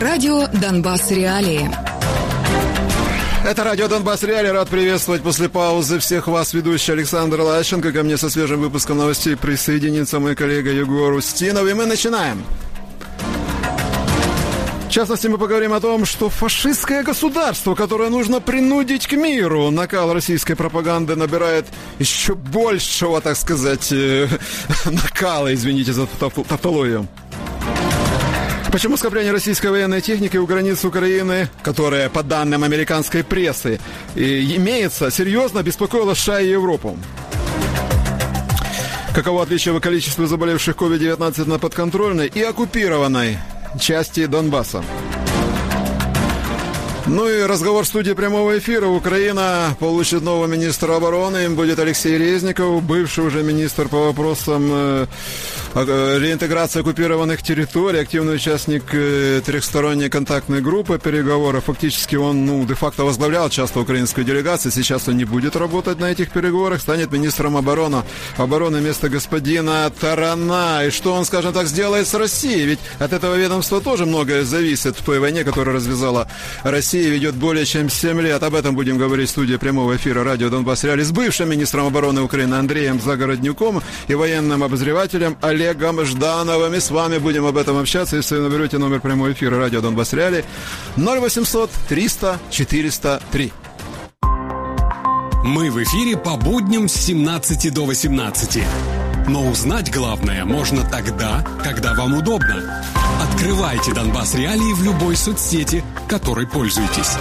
Радио «Донбасс. Реалии». Это радио «Донбасс. Реалии». Рад приветствовать после паузы всех вас, ведущий Александр Лащенко. Ко мне со свежим выпуском новостей присоединится мой коллега Егор Устинов. И мы начинаем. В частности, мы поговорим о том, что фашистское государство, которое нужно принудить к миру, накал российской пропаганды набирает еще большего, так сказать, накала, извините за тавтологию. Почему скопление российской военной техники у границ Украины, которая, по данным американской прессы, имеется, серьезно беспокоило США и Европу? Каково отличие в количестве заболевших COVID-19 на подконтрольной и оккупированной части Донбасса? Ну и разговор в студии прямого эфира. Украина получит нового министра обороны. Им будет Алексей Резников, бывший уже министр по вопросам реинтеграции оккупированных территорий, активный участник трехсторонней контактной группы переговоров. Фактически он, де-факто возглавлял часто украинскую делегацию. Сейчас он не будет работать на этих переговорах, станет министром обороны вместо господина Тарана. И что он, скажем так, сделает с Россией? Ведь от этого ведомства тоже многое зависит в той войне, которую развязала Россия. Ведет более чем 7 лет. Об этом будем говорить в студии прямого эфира радио «Донбасс. Реалии» с бывшим министром обороны Украины Андреем Загороднюком и военным обозревателем Олегом Ждановым. И с вами будем об этом общаться. Если вы наберете номер прямого эфира радио «Донбасс. Реалии» 0800 300 403. Мы в эфире по будням с 17 до 18. Но узнать главное можно тогда, когда вам удобно. Открывайте «Донбасс. Реалии» в любой соцсети, которой пользуетесь.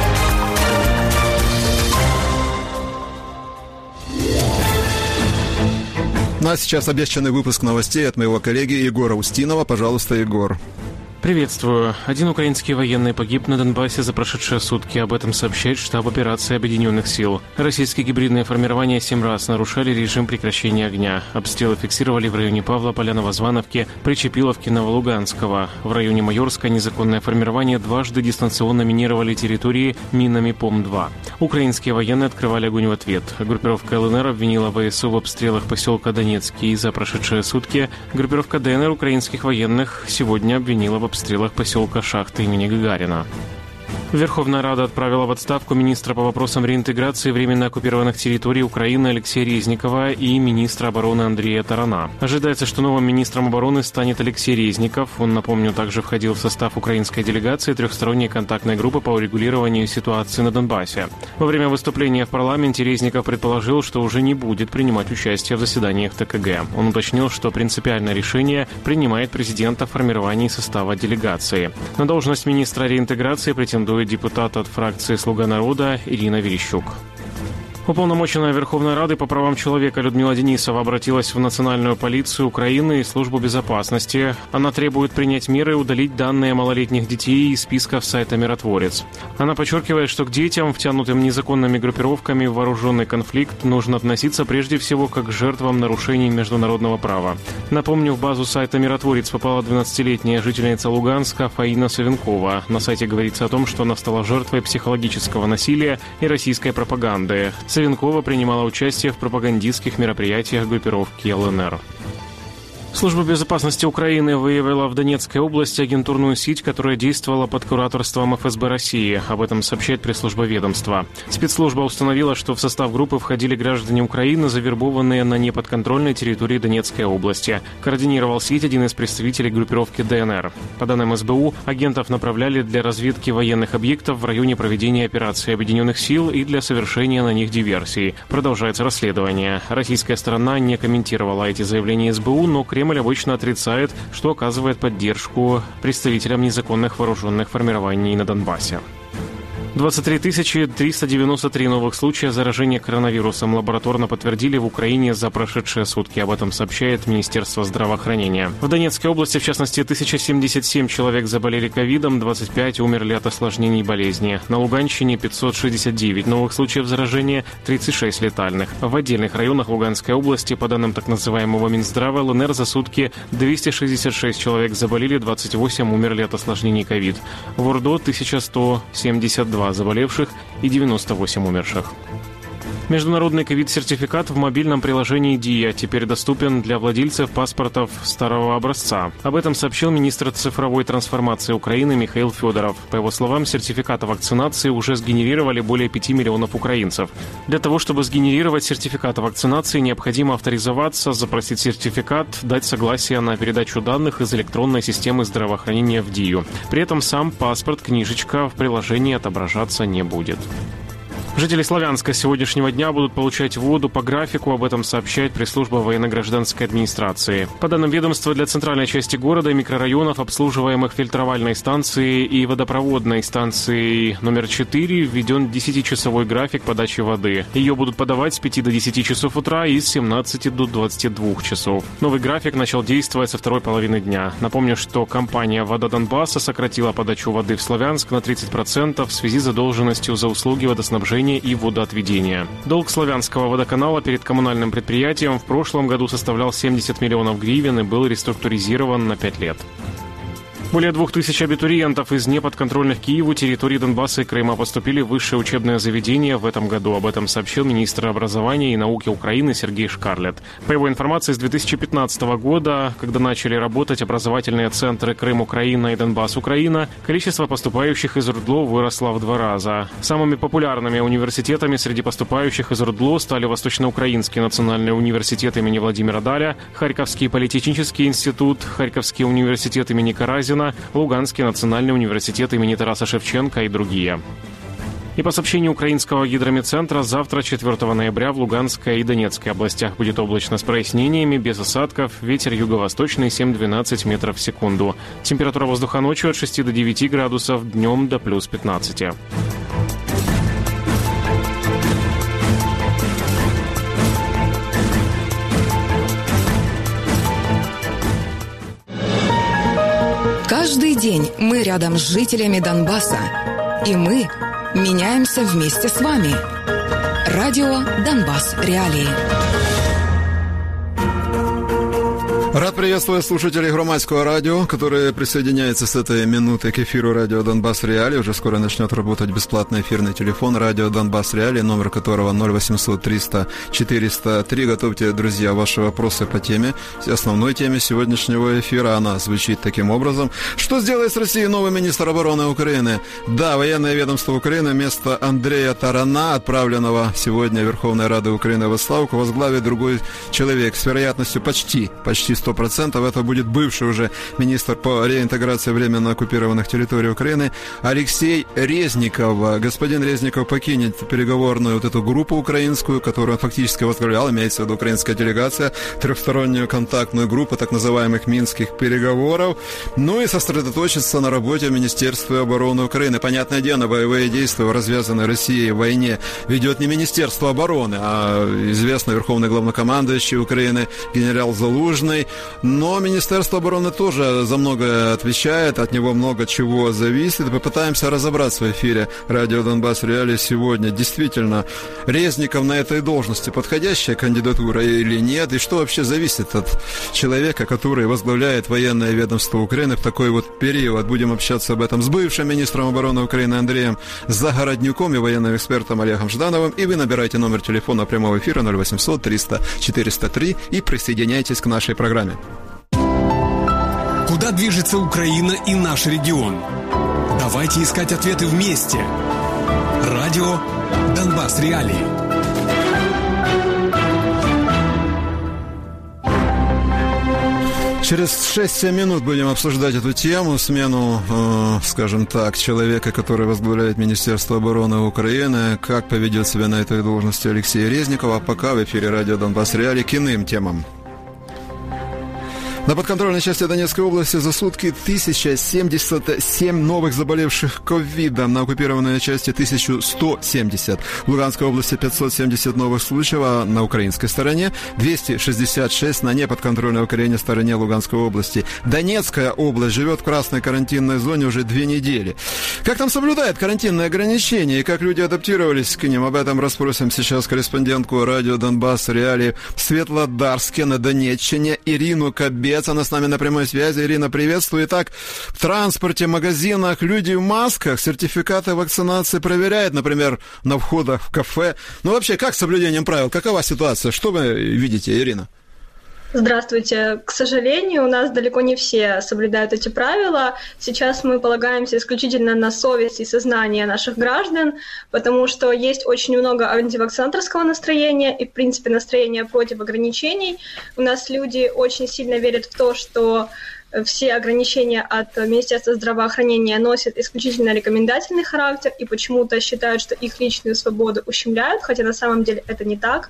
Ну а сейчас обещанный выпуск новостей от моего коллеги Егора Устинова. Пожалуйста, Егор. Приветствую. Один украинский военный погиб на Донбассе за прошедшие сутки. Об этом сообщает штаб операции Объединенных сил. Российские гибридные формирования 7 раз нарушали режим прекращения огня. Обстрелы фиксировали в районе Павлополя, Новозвановки, Причепиловки, Новолуганского. В районе Майорска незаконное формирование дважды дистанционно минировали территории минами ПОМ-2. Украинские военные открывали огонь в ответ. Группировка ЛНР обвинила ВСУ в обстрелах поселка Донецкий. За прошедшие сутки группировка ДНР украинских военных сегодня обвинила в обстрелах поселка Шахты имени Гагарина. Верховная Рада отправила в отставку министра по вопросам реинтеграции временно оккупированных территорий Украины Алексея Резникова и министра обороны Андрея Тарана. Ожидается, что новым министром обороны станет Алексей Резников. Он, напомню, также входил в состав украинской делегации трехсторонней контактной группы по урегулированию ситуации на Донбассе. Во время выступления в парламенте Резников предположил, что уже не будет принимать участие в заседаниях ТКГ. Он уточнил, что принципиальное решение принимает президент о формировании состава делегации. На должность министра реинтеграции претендует депутат от фракции «Слуга народа» Ирина Верещук. Уполномоченная Верховной Рады по правам человека Людмила Денисова обратилась в Национальную полицию Украины и Службу безопасности. Она требует принять меры и удалить данные малолетних детей из списков сайта «Миротворец». Она подчеркивает, что к детям, втянутым незаконными группировками в вооруженный конфликт, нужно относиться прежде всего как к жертвам нарушений международного права. Напомню, в базу сайта «Миротворец» попала 12-летняя жительница Луганска Фаина Савенкова. На сайте говорится о том, что она стала жертвой психологического насилия и российской пропаганды. Савенкова принимала участие в пропагандистских мероприятиях группировки ЛНР. Служба безопасности Украины выявила в Донецкой области агентурную сеть, которая действовала под кураторством ФСБ России. Об этом сообщает пресс-служба ведомства. Спецслужба установила, что в состав группы входили граждане Украины, завербованные на неподконтрольной территории Донецкой области. Координировал сеть один из представителей группировки ДНР. По данным СБУ, агентов направляли для разведки военных объектов в районе проведения операции Объединенных сил и для совершения на них диверсий. Продолжается расследование. Российская сторона не комментировала эти заявления СБУ, но Кремль обычно отрицает, что оказывает поддержку представителям незаконных вооруженных формирований на Донбассе. 23 393 новых случая заражения коронавирусом лабораторно подтвердили в Украине за прошедшие сутки. Об этом сообщает Министерство здравоохранения. В Донецкой области, в частности, 1077 человек заболели ковидом, 25 умерли от осложнений болезни. На Луганщине 569 новых случаев заражения, 36 летальных. В отдельных районах Луганской области, по данным так называемого Минздрава, ЛНР за сутки 266 человек заболели, 28 умерли от осложнений ковид. В Ордо 1172 заболевших и 98 умерших. Международный ковид-сертификат в мобильном приложении ДИА теперь доступен для владельцев паспортов старого образца. Об этом сообщил министр цифровой трансформации Украины Михаил Федоров. По его словам, сертификат о вакцинации уже сгенерировали более 5 миллионов украинцев. Для того, чтобы сгенерировать сертификат о вакцинации, необходимо авторизоваться, запросить сертификат, дать согласие на передачу данных из электронной системы здравоохранения в ДИЮ. При этом сам паспорт, книжечка в приложении отображаться не будет. Жители Славянска с сегодняшнего дня будут получать воду по графику, об этом сообщает пресс-служба военно-гражданской администрации. По данным ведомства, для центральной части города и микрорайонов, обслуживаемых фильтровальной станцией и водопроводной станцией номер 4, введен 10-часовой график подачи воды. Ее будут подавать с 5 до 10 часов утра и с 17 до 22 часов. Новый график начал действовать со второй половины дня. Напомню, что компания «Вода Донбасса» сократила подачу воды в Славянск на 30% в связи с задолженностью за услуги водоснабжения и водоотведения. Долг Славянского водоканала перед коммунальным предприятием в прошлом году составлял 70 миллионов гривен и был реструктуризирован на 5 лет. Более 2000 абитуриентов из неподконтрольных Киеву территорий Донбасса и Крыма поступили в высшее учебное заведение в этом году. Об этом сообщил министр образования и науки Украины Сергей Шкарлет. По его информации, с 2015 года, когда начали работать образовательные центры Крым-Украина и Донбасс-Украина, количество поступающих из РУДЛО выросло в 2 раза. Самыми популярными университетами среди поступающих из РУДЛО стали Восточноукраинский национальный университет имени Владимира Даля, Харьковский политехнический институт, Харьковский университет имени Каразина, Луганский национальный университет имени Тараса Шевченко и другие. И по сообщению украинского гидрометцентра, завтра, 4 ноября, в Луганской и Донецкой областях будет облачно с прояснениями, без осадков, ветер юго-восточный 7-12 метров в секунду. Температура воздуха ночью от 6 до 9 градусов, днем до плюс 15. Каждый день мы рядом с жителями Донбасса. И мы меняемся вместе с вами. Радио «Донбасс. Реалии». Рад приветствовать слушателей Громадского радио, которые присоединяются с этой минуты к эфиру радио «Донбасс Реалии». Уже скоро начнет работать бесплатный эфирный телефон радио «Донбасс Реалии», номер которого 0800 300 403. Готовьте, друзья, ваши вопросы по теме, основной теме сегодняшнего эфира. Она звучит таким образом. Что сделает с Россией новый министр обороны Украины? Да, военное ведомство Украины вместо Андрея Тарана, отправленного сегодня Верховной Радой Украины в отставку, возглавит другой человек с вероятностью почти 100%. Это будет бывший уже министр по реинтеграции временно оккупированных территорий Украины Алексей Резников. Господин Резников покинет переговорную эту группу украинскую, которую он фактически возглавлял, имеется в виду украинская делегация, трехстороннюю контактную группу так называемых минских переговоров, и сосредоточится на работе в Министерстве обороны Украины. Понятное дело, боевые действия в развязанной Россией войне ведет не Министерство обороны, а известный верховный главнокомандующий Украины генерал Залужный. Но Министерство обороны тоже за многое отвечает, от него много чего зависит. Попытаемся разобраться в эфире радио «Донбасс Реалии» сегодня. Действительно, Резников на этой должности подходящая кандидатура или нет? И что вообще зависит от человека, который возглавляет военное ведомство Украины в такой вот период? Будем общаться об этом с бывшим министром обороны Украины Андреем Загороднюком и военным экспертом Олегом Ждановым. И вы набирайте номер телефона прямого эфира 0800 300 403 и присоединяйтесь к нашей программе. Куда движется Украина и наш регион? Давайте искать ответы вместе. Радио «Донбасс Реалии». Через 6-7 минут будем обсуждать эту тему, смену, скажем так, человека, который возглавляет Министерство обороны Украины, как поведет себя на этой должности Алексей Резников, а пока в эфире радио «Донбасс Реалии» к иным темам. На подконтрольной части Донецкой области за сутки 1077 новых заболевших ковидом, на оккупированной части 1170. В Луганской области 570 новых случаев, а на украинской стороне 266 на неподконтрольной Украине стороне Луганской области. Донецкая область живет в красной карантинной зоне уже 2 недели. Как там соблюдают карантинные ограничения и как люди адаптировались к ним? Об этом расспросим сейчас корреспондентку радио «Донбасс Реалии» в Светлодарске на Донеччине Ирину Кобет. Кобец, она с нами на прямой связи. Ирина, приветствую. Итак, в транспорте, магазинах люди в масках, сертификаты вакцинации проверяют, например, на входах в кафе. Ну, вообще, как с соблюдением правил? Какова ситуация? Что вы видите, Ирина? Здравствуйте. К сожалению, у нас далеко не все соблюдают эти правила. Сейчас мы полагаемся исключительно на совесть и сознание наших граждан, потому что есть очень много антивакцинаторского настроения и, в принципе, настроения против ограничений. У нас люди очень сильно верят в то, что все ограничения от Министерства здравоохранения носят исключительно рекомендательный характер и почему-то считают, что их личную свободу ущемляют, хотя на самом деле это не так.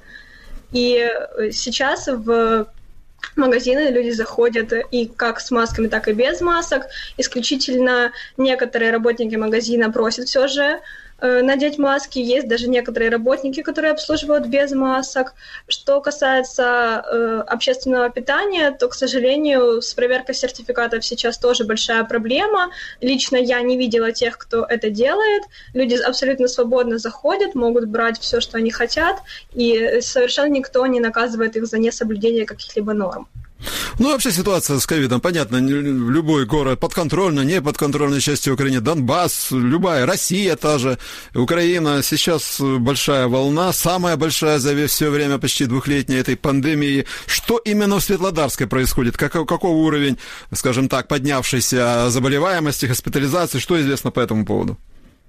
И сейчас в магазины люди заходят и как с масками, так и без масок. Исключительно некоторые работники магазина просят все же надеть маски. Есть даже некоторые работники, которые обслуживают без масок. Что касается общественного питания, то, к сожалению, с проверкой сертификатов сейчас тоже большая проблема. Лично я не видела тех, кто это делает. Люди абсолютно свободно заходят, могут брать все, что они хотят, и совершенно никто не наказывает их за несоблюдение каких-либо норм. Ну, вообще ситуация с ковидом, понятно, любой город подконтрольно, не подконтрольной части Украины, Донбасс, любая, Россия та же, Украина, сейчас большая волна, самая большая за все время почти двухлетней этой пандемии. Что именно в Светлодарске происходит? Каков уровень, скажем так, поднявшейся заболеваемости, госпитализации, что известно по этому поводу?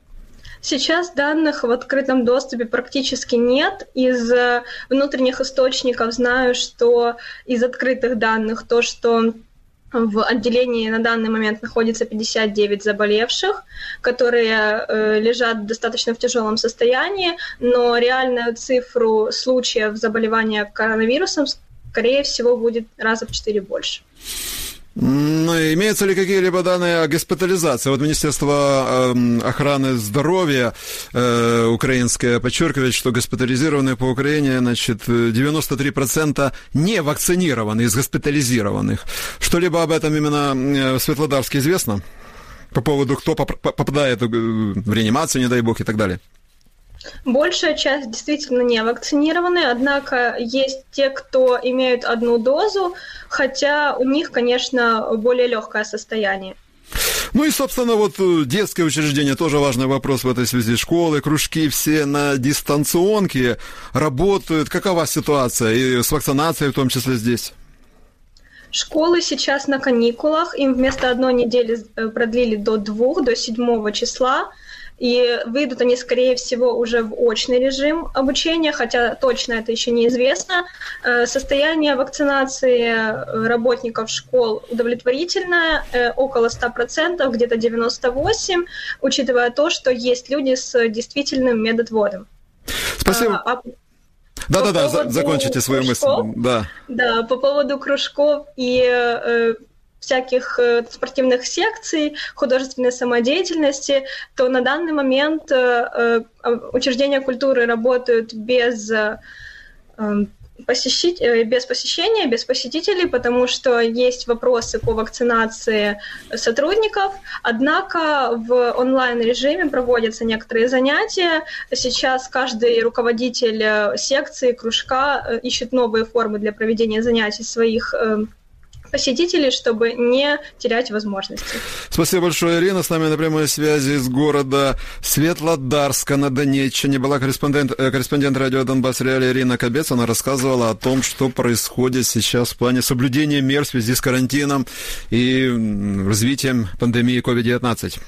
Сейчас данных в открытом доступе практически нет. Из внутренних источников знаю, что из открытых данных то, что в отделении на данный момент находится 59 заболевших, которые лежат достаточно в тяжелом состоянии, но реальную цифру случаев заболевания коронавирусом, скорее всего, будет раза в 4 больше. Ну, имеются ли какие-либо данные о госпитализации? Вот Министерство охраны здоровья украинское подчеркивает, что госпитализированные по Украине, значит, 93% не вакцинированы из госпитализированных. Что-либо об этом именно в Светлодарске известно? По поводу, кто попадает в реанимацию, не дай бог, и так далее? Большая часть действительно не вакцинированы, однако есть те, кто имеют одну дозу, хотя у них, конечно, более легкое состояние. Ну и, собственно, вот детское учреждение, тоже важный вопрос в этой связи. Школы, кружки все на дистанционке работают. Какова ситуация и с вакцинацией в том числе здесь? Школы сейчас на каникулах, им вместо 1 недели продлили до 2, до 7 числа. И выйдут они, скорее всего, уже в очный режим обучения, хотя точно это еще неизвестно. Состояние вакцинации работников школ удовлетворительное, около 100%, где-то 98%, учитывая то, что есть люди с действительным медотводом. Спасибо. Да, закончите свою мысль. Да, по поводу кружков и всяких спортивных секций, художественной самодеятельности, то на данный момент учреждения культуры работают без посещения, без посетителей, потому что есть вопросы по вакцинации сотрудников, однако в онлайн-режиме проводятся некоторые занятия. Сейчас каждый руководитель секции, кружка ищет новые формы для проведения занятий своих посетителей, чтобы не терять возможности. Спасибо большое, Ирина. С нами на прямой связи из города Светлодарска на Донеччине была корреспондент радио «Донбасс Реалии» Ирина Кобец. Она рассказывала о том, что происходит сейчас в плане соблюдения мер в связи с карантином и развитием пандемии COVID-19.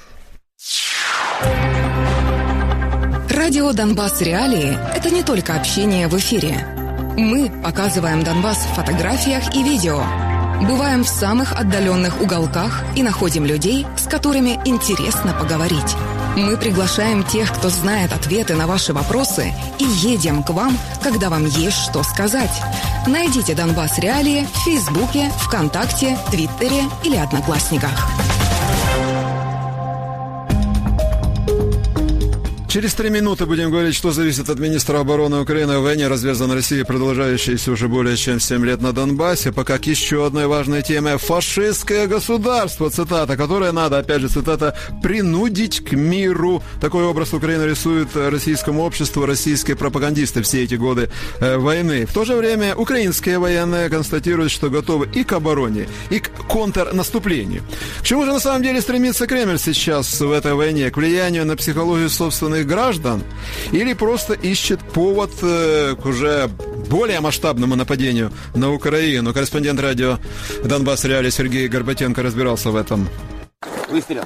Радио «Донбасс Реалии» — это не только общение в эфире. Мы показываем Донбасс в фотографиях и видео. Бываем в самых отдаленных уголках и находим людей, с которыми интересно поговорить. Мы приглашаем тех, кто знает ответы на ваши вопросы, и едем к вам, когда вам есть что сказать. Найдите «Донбасс Реалии» в Фейсбуке, ВКонтакте, Твиттере или Одноклассниках. Через 3 минуты будем говорить, что зависит от министра обороны Украины о войне, развязанной Россией, продолжающейся уже более чем 7 лет на Донбассе. Пока к еще одной важной теме – фашистское государство, цитата, которое надо, опять же, цитата, принудить к миру. Такой образ Украины рисует российскому обществу российские пропагандисты все эти годы войны. В то же время украинские военные констатируют, что готовы и к обороне, и к контрнаступлению. К чему же на самом деле стремится Кремль сейчас в этой войне? К влиянию на психологию собственных граждан или просто ищет повод к уже более масштабному нападению на Украину? Корреспондент радио «Донбасс Реалии» Сергей Горбатенко разбирался в этом. Выстрел.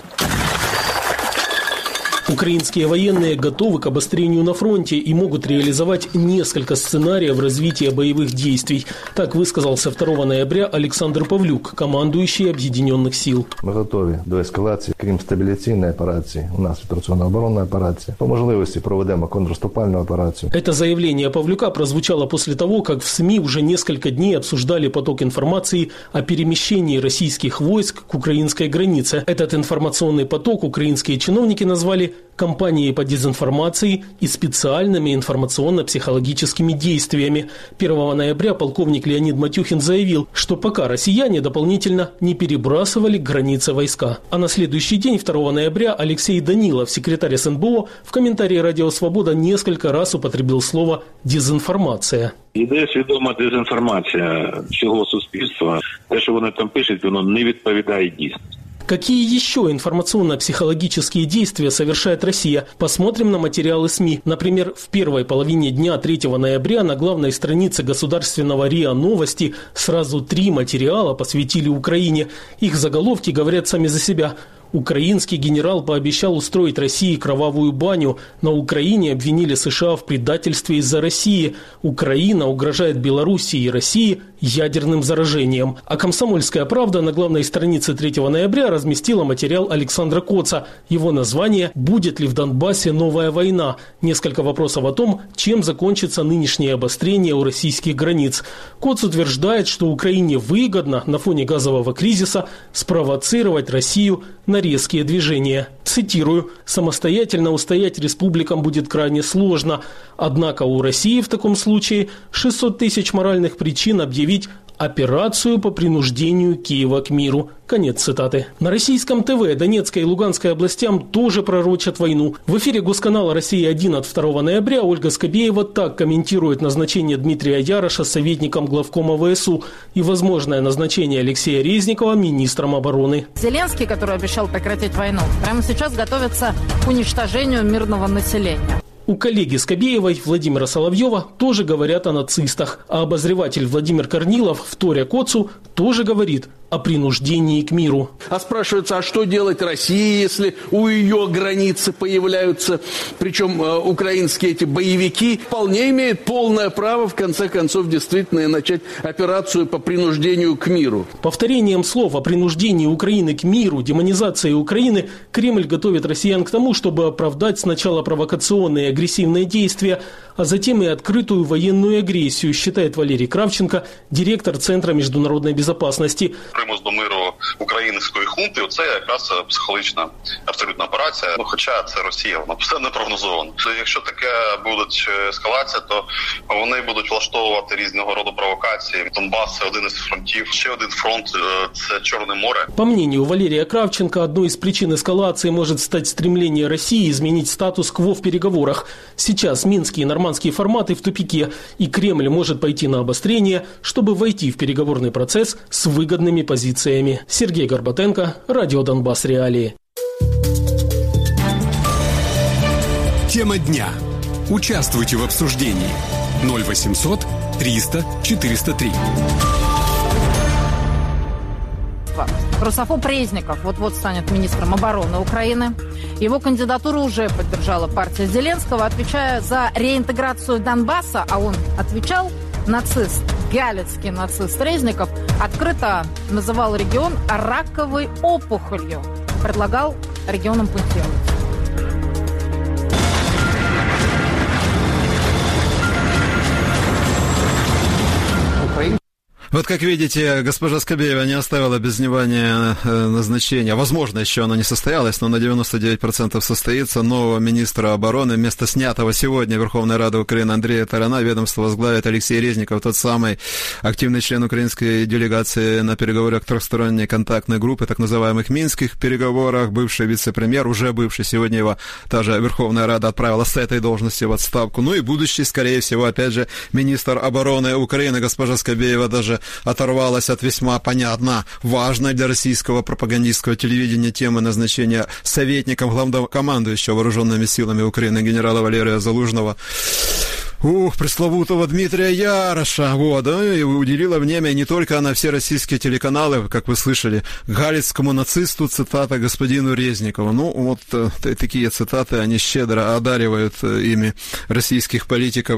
Украинские военные готовы к обострению на фронте и могут реализовать несколько сценариев развития боевых действий. Так высказался 2 ноября Олександр Павлюк, командующий Об'єднаних сил. Ми готові до ескалації, крім стабіляційної операції, у нас операційно-оборонна операція. По можливості проведемо контрнаступальну операцию. Это заявление Павлюка прозвучало после того, как в СМИ уже несколько дней обсуждали поток информации о перемещении российских войск к украинской границе. Этот информационный поток украинские чиновники назвали кампанией по дезинформации и специальными информационно-психологическими действиями. 1 ноября полковник Леонид Матюхин заявил, что пока россияне дополнительно не перебрасывали к границе войска. А на следующий день, 2 ноября, Алексей Данилов, секретарь СНБО, в комментарии «Радио Свобода» несколько раз употребил слово «дезінформація». Іде свідома дезінформація всього суспільства. Те, що вони там пишуть, воно не відповідає дійсності. Какие еще информационно-психологические действия совершает Россия? Посмотрим на материалы СМИ. Например, в первой половине дня 3 ноября на главной странице государственного РИА Новости сразу 3 материала посвятили Украине. Их заголовки говорят сами за себя. Украинский генерал пообещал устроить России кровавую баню. На Украине обвинили США в предательстве из-за России. Украина угрожает Белоруссии и России ядерным заражением. А «Комсомольская правда» на главной странице 3 ноября разместила материал Александра Коца. Его название «Будет ли в Донбассе новая война?». Несколько вопросов о том, чем закончится нынешнее обострение у российских границ. Коц утверждает, что Украине выгодно на фоне газового кризиса спровоцировать Россию на резкие движения. Цитирую: «Самостоятельно устоять республикам будет крайне сложно. Однако у России в таком случае 600 тысяч моральных причин объявить операцию по принуждению Киева к миру». Конец цитаты. На российском ТВ Донецкой и Луганской областям тоже пророчат войну. В эфире госканала «Россия-1» от 2 ноября Ольга Скобеева так комментирует назначение Дмитрия Яроша советником главкома ВСУ и возможное назначение Алексея Резникова министром обороны. Зеленский, который обещал прекратить войну, прямо сейчас готовится к уничтожению мирного населения. У коллеги Скобеевой Владимира Соловьева тоже говорят о нацистах, а обозреватель Владимир Корнилов, вторя Коцу, тоже говорит о принуждении к миру. А спрашивается, а что делать России, если у ее границы появляются, причем украинские эти боевики, вполне имеют полное право, в конце концов, действительно начать операцию по принуждению к миру. Повторением слов о принуждении Украины к миру, демонизации Украины, Кремль готовит россиян к тому, чтобы оправдать сначала провокационные и агрессивные действия, а затем и открытую военную агрессию, считает Валерий Кравченко, директор Центра международной безопасности. Примус до миру української хунти – це якраз психологічна абсолютна операція. Хоча це Росія, вона все не прогнозовано. Якщо таке буде ескалація, то вони будуть влаштовувати різного роду провокації. Донбас – це один із фронтів. Ще один фронт – це Чорне море. По мнению Валерия Кравченко, одной из причин эскалации может стать стремление России изменить статус-кво в переговорах. Сейчас минские и нормандские форматы в тупике, и Кремль может пойти на обострение, чтобы войти в переговорный процесс с выгодными позициями. Сергей Горбатенко, Радио Донбасс Реалии. Тема дня. Участвуйте в обсуждении. 0800 300 403. Русофоб Резников вот-вот станет министром обороны Украины. Его кандидатуру уже поддержала партия Зеленского, отвечая за реинтеграцию Донбасса, а он отвечал, нацист, галицкий нацист Резников, открыто называл регион раковой опухолью, предлагал регионам пунктировать. Вот как видите, госпожа Скобеева не оставила без внимания назначения. Возможно, еще оно не состоялось, но на 99% состоится нового министра обороны. Вместо снятого сегодня Верховной Рады Украины Андрея Тарана ведомство возглавит Алексей Резников, тот самый активный член украинской делегации на переговорах трехсторонней контактной группы, так называемых минских переговорах, бывший вице-премьер, уже бывший, сегодня его та же Верховная Рада отправила с этой должности в отставку. Ну и будущий, скорее всего, опять же, министр обороны Украины, госпожа Скобеева, даже оторвалась от весьма, понятно, важной для российского пропагандистского телевидения темы назначения советником главнокомандующего вооруженными силами Украины генерала Валерия Залужного. Пресловутого Дмитрия Яроша, и уделила внимание не только на все российские телеканалы, как вы слышали, галицкому нацисту, цитата господину Резникову. Такие цитаты, они щедро одаривают ими российских политиков,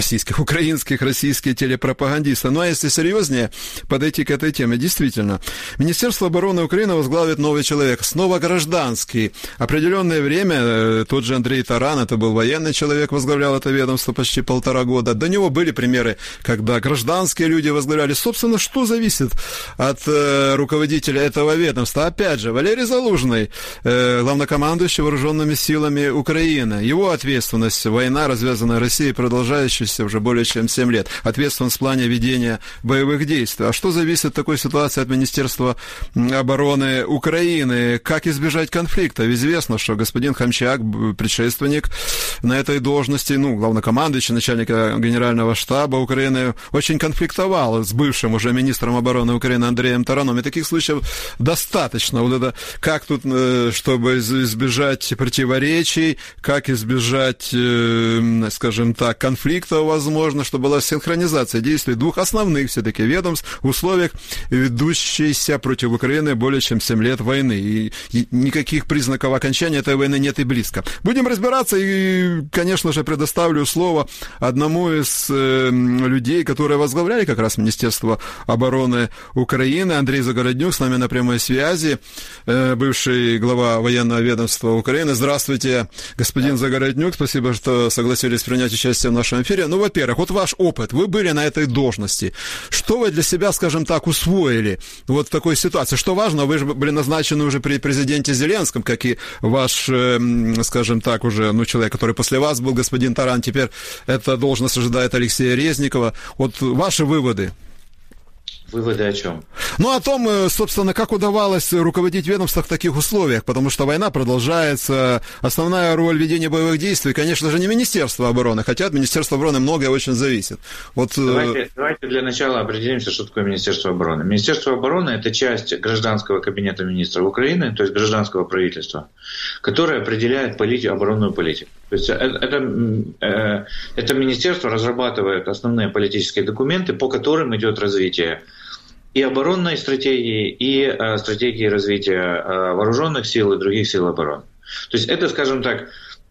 российские телепропагандисты. Ну, а если серьезнее подойти к этой теме, действительно, Министерство обороны Украины возглавит новый человек, снова гражданский. Определенное время тот же Андрей Таран, это был военный человек, возглавлял это ведомство почти 1,5 года. До него были примеры, когда гражданские люди возглавляли. Собственно, что зависит от руководителя этого ведомства? Опять же, Валерий Залужный, главнокомандующий вооруженными силами Украины. Его ответственность, война, развязанная Россией, продолжающаяся уже более чем 7 лет. Ответственность в плане ведения боевых действий. А что зависит от такой ситуации от Министерства обороны Украины? Как избежать конфликта? Ведь известно, что господин Хомчак, предшественник на этой должности, главнокомандующий, начальника Генерального штаба Украины, очень конфликтовал с бывшим уже министром обороны Украины Андреем Тараном. И таких случаев достаточно. Как тут, чтобы избежать противоречий, как избежать, скажем так, конфликтов, возможно, чтобы была синхронизация действий двух основных все-таки ведомств в условиях ведущейся против Украины более чем 7 лет войны. И никаких признаков окончания этой войны нет и близко. Будем разбираться, и, конечно же, предоставлю слово одному из людей, которые возглавляли как раз Министерство обороны Украины. Андрей Загороднюк с нами на прямой связи, бывший глава военного ведомства Украины. Здравствуйте, господин Загороднюк, спасибо, что согласились принять участие в нашем эфире. Во-первых, ваш опыт, вы были на этой должности. Что вы для себя, скажем так, усвоили в такой ситуации? Что важно, вы же были назначены уже при президенте Зеленском, как и ваш, скажем так, уже, человек, который после вас был, господин Таран, теперь эта должность ожидает Алексея Резникова. Ваши выводы. Выводы о чем? О том, собственно, как удавалось руководить ведомством в таких условиях, потому что война продолжается. Основная роль ведения боевых действий, конечно же, не Министерство обороны, хотя от Министерства обороны многое очень зависит. Давайте для начала определимся, что такое Министерство обороны. Министерство обороны – это часть гражданского кабинета министров Украины, то есть гражданского правительства, которое определяет оборонную политику. То есть это министерство разрабатывает основные политические документы, по которым идет развитие и оборонной стратегии, и стратегии развития вооруженных сил и других сил обороны. То есть это, скажем так,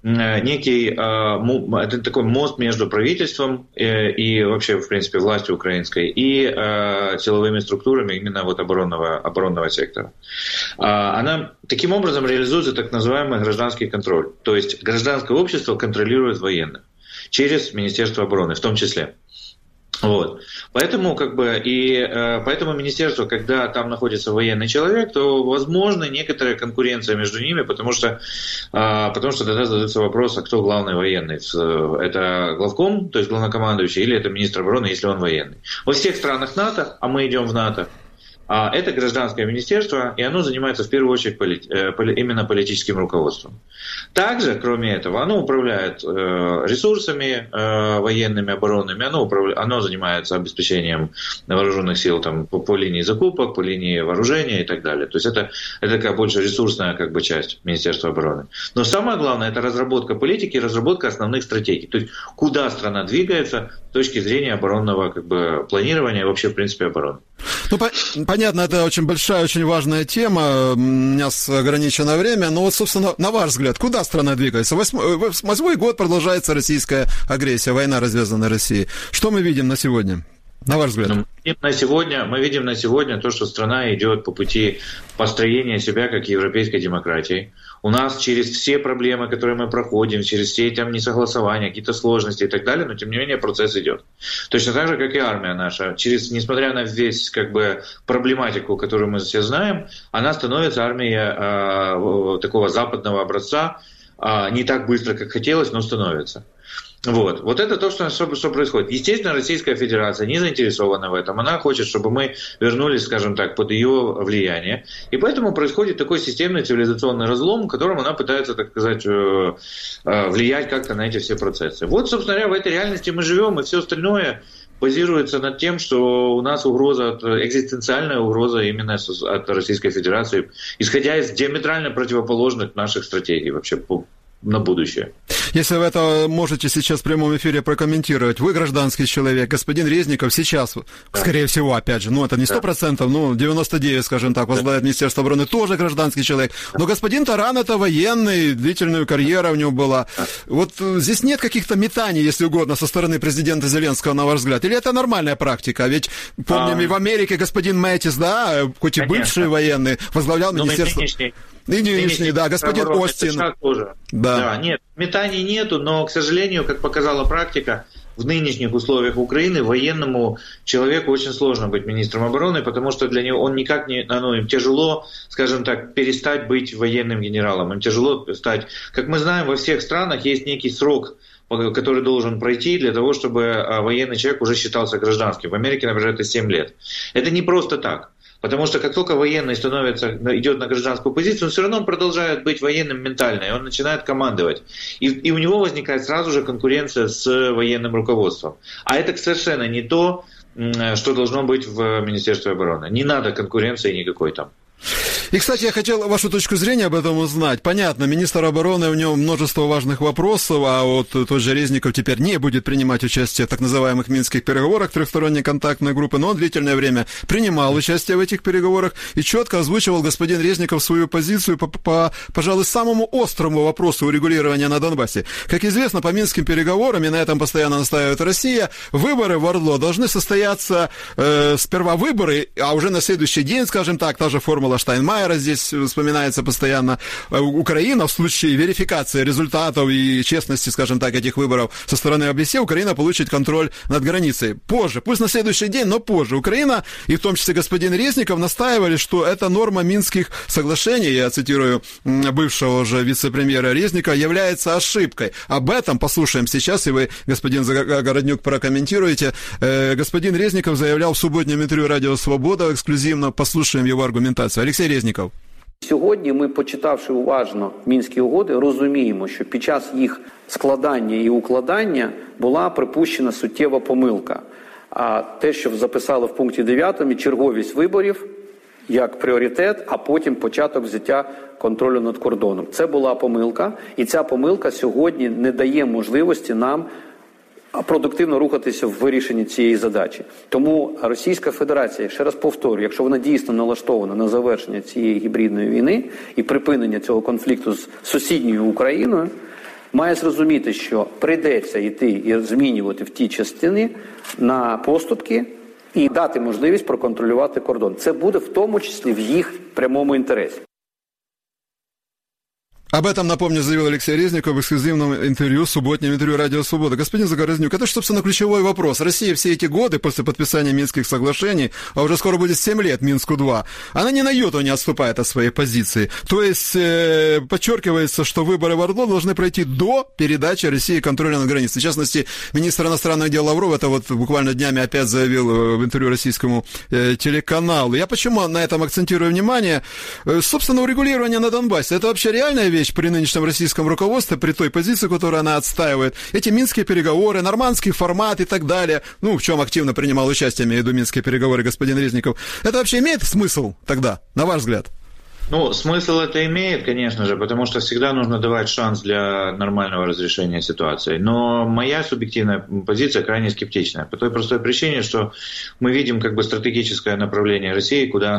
это такой мост между правительством и вообще, в принципе, властью украинской и силовыми структурами именно оборонного сектора. Она таким образом реализуется так называемый гражданский контроль. То есть гражданское общество контролирует военных через Министерство обороны в том числе. Поэтому поэтому министерство, когда там находится военный человек, то возможна некоторая конкуренция между ними, потому что тогда задается вопрос, а кто главный военный? Это главком, то есть главнокомандующий, или это министр обороны, если он военный? Во всех странах НАТО, а мы идем в НАТО, это гражданское министерство, и оно занимается в первую очередь именно политическим руководством. Также, кроме этого, оно управляет ресурсами военными, оборонными, оно занимается обеспечением вооруженных сил по линии закупок, по линии вооружения и так далее. То есть это такая больше ресурсная часть Министерства обороны. Но самое главное – это разработка политики, разработка основных стратегий. То есть куда страна двигается с точки зрения оборонного планирования и вообще, в принципе, обороны. Понятно, это очень большая, очень важная тема, у нас ограничено время, но собственно, на ваш взгляд, куда страна двигается? 8-й год продолжается российская агрессия, война, развязанная Россией. Что мы видим на сегодня? На ваш взгляд? Мы видим на сегодня то, что страна идет по пути построения себя как европейской демократии. у нас через все проблемы, которые мы проходим, через все там несогласования, какие-то сложности и так далее, но тем не менее процесс идет. Точно так же, как и армия наша. Несмотря на весь проблематику, которую мы все знаем, она становится армией такого западного образца, не так быстро, как хотелось, но становится. Вот это то, что происходит. Естественно, Российская Федерация не заинтересована в этом. Она хочет, чтобы мы вернулись, скажем так, под ее влияние. И поэтому происходит такой системный цивилизационный разлом, которым она пытается, так сказать, влиять как-то на эти все процессы. Вот, собственно говоря, в этой реальности мы живем, и все остальное базируется над тем, что у нас экзистенциальная угроза именно от Российской Федерации, исходя из диаметрально противоположных наших стратегий вообще на будущее. Если вы это можете сейчас в прямом эфире прокомментировать, вы гражданский человек, господин Резников сейчас, скорее всего, опять же, это не 100%, 99%, скажем так, возглавляет Министерство обороны, тоже гражданский человек, но господин Таран это военный, длительную карьеру у него была. Вот здесь нет каких-то метаний, если угодно, со стороны президента Зеленского, на ваш взгляд, или это нормальная практика? Ведь, помним, и в Америке господин Мэттис, хоть и бывший военный, возглавлял Министерство... Нынешний, господин Остин. Да, нет, метаний нету, но, к сожалению, как показала практика, в нынешних условиях Украины военному человеку очень сложно быть министром обороны, потому что для него им тяжело, скажем так, перестать быть военным генералом. Им тяжело стать. Как мы знаем, во всех странах есть некий срок, который должен пройти для того, чтобы военный человек уже считался гражданским. В Америке, например, это 7 лет. Это не просто так. Потому что как только военный идет на гражданскую позицию, он все равно продолжает быть военным ментально, и он начинает командовать. И у него возникает сразу же конкуренция с военным руководством. А это совершенно не то, что должно быть в Министерстве обороны. Не надо конкуренции никакой там. И, кстати, я хотел вашу точку зрения об этом узнать. Понятно, министр обороны, у него множество важных вопросов, а вот тот же Резников теперь не будет принимать участие в так называемых минских переговорах трехсторонней контактной группы, но он длительное время принимал участие в этих переговорах и четко озвучивал господин Резников свою позицию по, пожалуй, самому острому вопросу урегулирования на Донбассе. Как известно, по минским переговорам, и на этом постоянно настаивает Россия, выборы в Ордло должны состояться сперва выборы, а уже на следующий день, скажем так, та же формула Штайнмайера здесь вспоминается постоянно. Украина в случае верификации результатов и честности, скажем так, этих выборов со стороны ОБСЕ, Украина получит контроль над границей. Позже, пусть на следующий день, но позже. Украина, и в том числе господин Резников, настаивали, что это норма Минских соглашений, я цитирую бывшего уже вице-премьера Резника, является ошибкой. Об этом послушаем сейчас, и вы, господин Загороднюк, прокомментируете. Господин Резников заявлял в субботнем интервью «Радио Свобода» эксклюзивно, послушаем его аргументацию. Олексій Резніков. Сьогодні ми, почитавши уважно Мінські угоди, розуміємо, що під час їх складання і укладання була припущена суттєва помилка. А те, що записали в пункті 9, черговість виборів як пріоритет, а потім початок взяття контролю над кордоном. Це була помилка, і ця помилка сьогодні не дає можливості нам продуктивно рухатися в вирішенні цієї задачі. Тому Російська Федерація, ще раз повторюю, якщо вона дійсно налаштована на завершення цієї гібридної війни і припинення цього конфлікту з сусідньою Україною, має зрозуміти, що прийдеться йти і змінювати в тій частині на поступки і дати можливість проконтролювати кордон. Це буде в тому числі в їх прямому інтересі. Об этом, напомню, заявил Алексей Резников в эксклюзивном интервью, субботнем интервью «Радио Свобода». Господин Загороднюк, это, собственно, ключевой вопрос. Россия все эти годы после подписания Минских соглашений, а уже скоро будет 7 лет Минску-2, она ни на йоту не отступает от своей позиции. То есть подчеркивается, что выборы в Ордло должны пройти до передачи России контроля над границей. В частности, министр иностранных дел Лавров это вот буквально днями опять заявил в интервью российскому телеканалу. Я почему на этом акцентирую внимание? Собственно, урегулирование на Донбассе – это вообще реальная вещь при нынешнем российском руководстве, при той позиции, которую она отстаивает. Эти минские переговоры, нормандский формат и так далее, в чем активно принимал участие, имею в виду минские переговоры господин Резников, это вообще имеет смысл тогда, на ваш взгляд? Смысл это имеет, конечно же, потому что всегда нужно давать шанс для нормального разрешения ситуации. Но моя субъективная позиция крайне скептичная. По той простой причине, что мы видим стратегическое направление России, куда она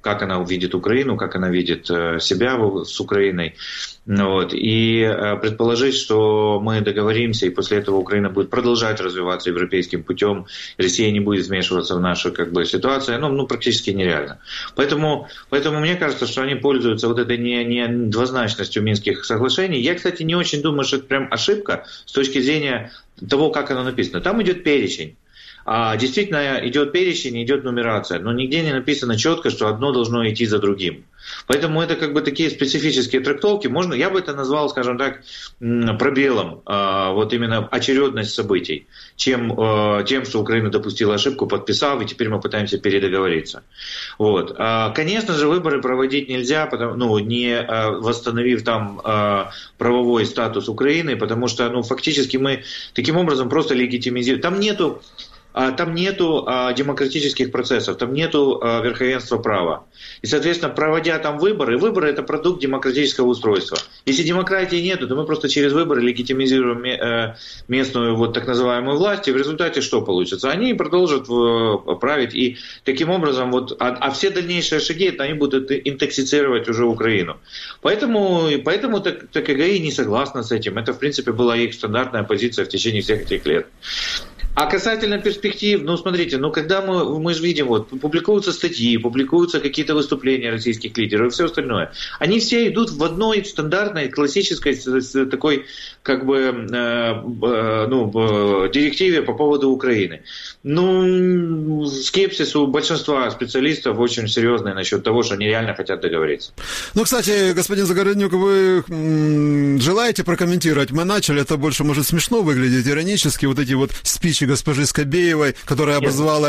как она видит Украину, как она видит себя с Украиной. Вот. И предположить, что мы договоримся, и после этого Украина будет продолжать развиваться европейским путем, Россия не будет вмешиваться в нашу ситуацию, практически нереально. Поэтому мне кажется, что они пользуются вот этой недвозначностью Минских соглашений. Я, кстати, не очень думаю, что это прям ошибка с точки зрения того, как оно написано. Там идет перечень. Действительно идет перечень, идет нумерация, но нигде не написано четко, что одно должно идти за другим. Поэтому это такие специфические трактовки. Я бы это назвал, скажем так, пробелом, вот именно очередность событий, тем, что Украина допустила ошибку, подписав, и теперь мы пытаемся передоговориться. Вот. Конечно же, выборы проводить нельзя, не восстановив там правовой статус Украины, потому что фактически мы таким образом просто легитимизируем. Там нету демократических процессов, там нету верховенства права. И, соответственно, проводя там выборы это продукт демократического устройства. Если демократии нету, то мы просто через выборы легитимизируем местную так называемую власть, и в результате что получится? Они продолжат править, и таким образом, а все дальнейшие шаги, они будут интоксицировать уже Украину. Поэтому ТКГИ не согласна с этим. Это, в принципе, была их стандартная позиция в течение всех этих лет. А касательно перспектив, смотрите, когда мы же видим, публикуются статьи, публикуются какие-то выступления российских лидеров и все остальное. Они все идут в одной стандартной, классической такой, директиве по поводу Украины. Скепсис у большинства специалистов очень серьезный насчет того, что они реально хотят договориться. Кстати, господин Загороднюк, вы желаете прокомментировать? Мы начали, это больше может смешно выглядеть, иронически, эти спичи госпожи Скобеевой, которая обозвала...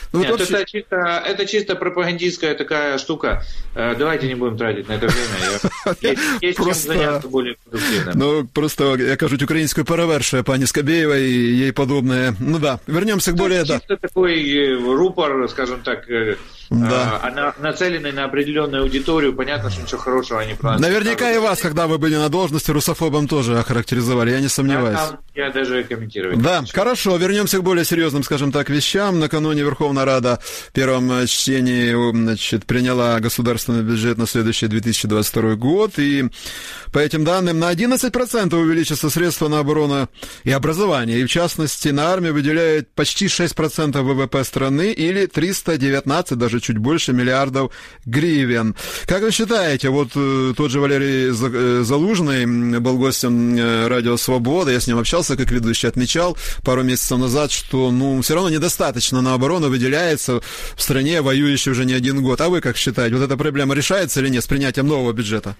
это чисто пропагандистская такая штука. Давайте не будем тратить на это время. Есть чем заняться более продуктивно. Просто, я кажуть, українською перевершує пані Скобеєва и ей подобное. Вернемся к более... Чисто такой рупор, скажем так... Да. Нацеленный на определенную аудиторию, понятно, что ничего хорошего они про нас. Наверняка и вас, когда вы были на должности, русофобом тоже охарактеризовали, я не сомневаюсь. Я даже комментировать. Да, хорошо, вернемся к более серьезным, скажем так, вещам. Накануне Верховная Рада в первом чтении, приняла государственный бюджет на следующий 2022 год, и по этим данным на 11% увеличатся средства на оборону и образование, и в частности на армию выделяют почти 6% ВВП страны или 319, даже чуть больше миллиардов гривен. Как вы считаете, тот же Валерий Залужный был гостем радио «Свобода», я с ним общался как ведущий, отмечал пару месяцев назад, что все равно недостаточно на оборону выделяется в стране, воюющей уже не один год. А вы как считаете, эта проблема решается или нет с принятием нового бюджета?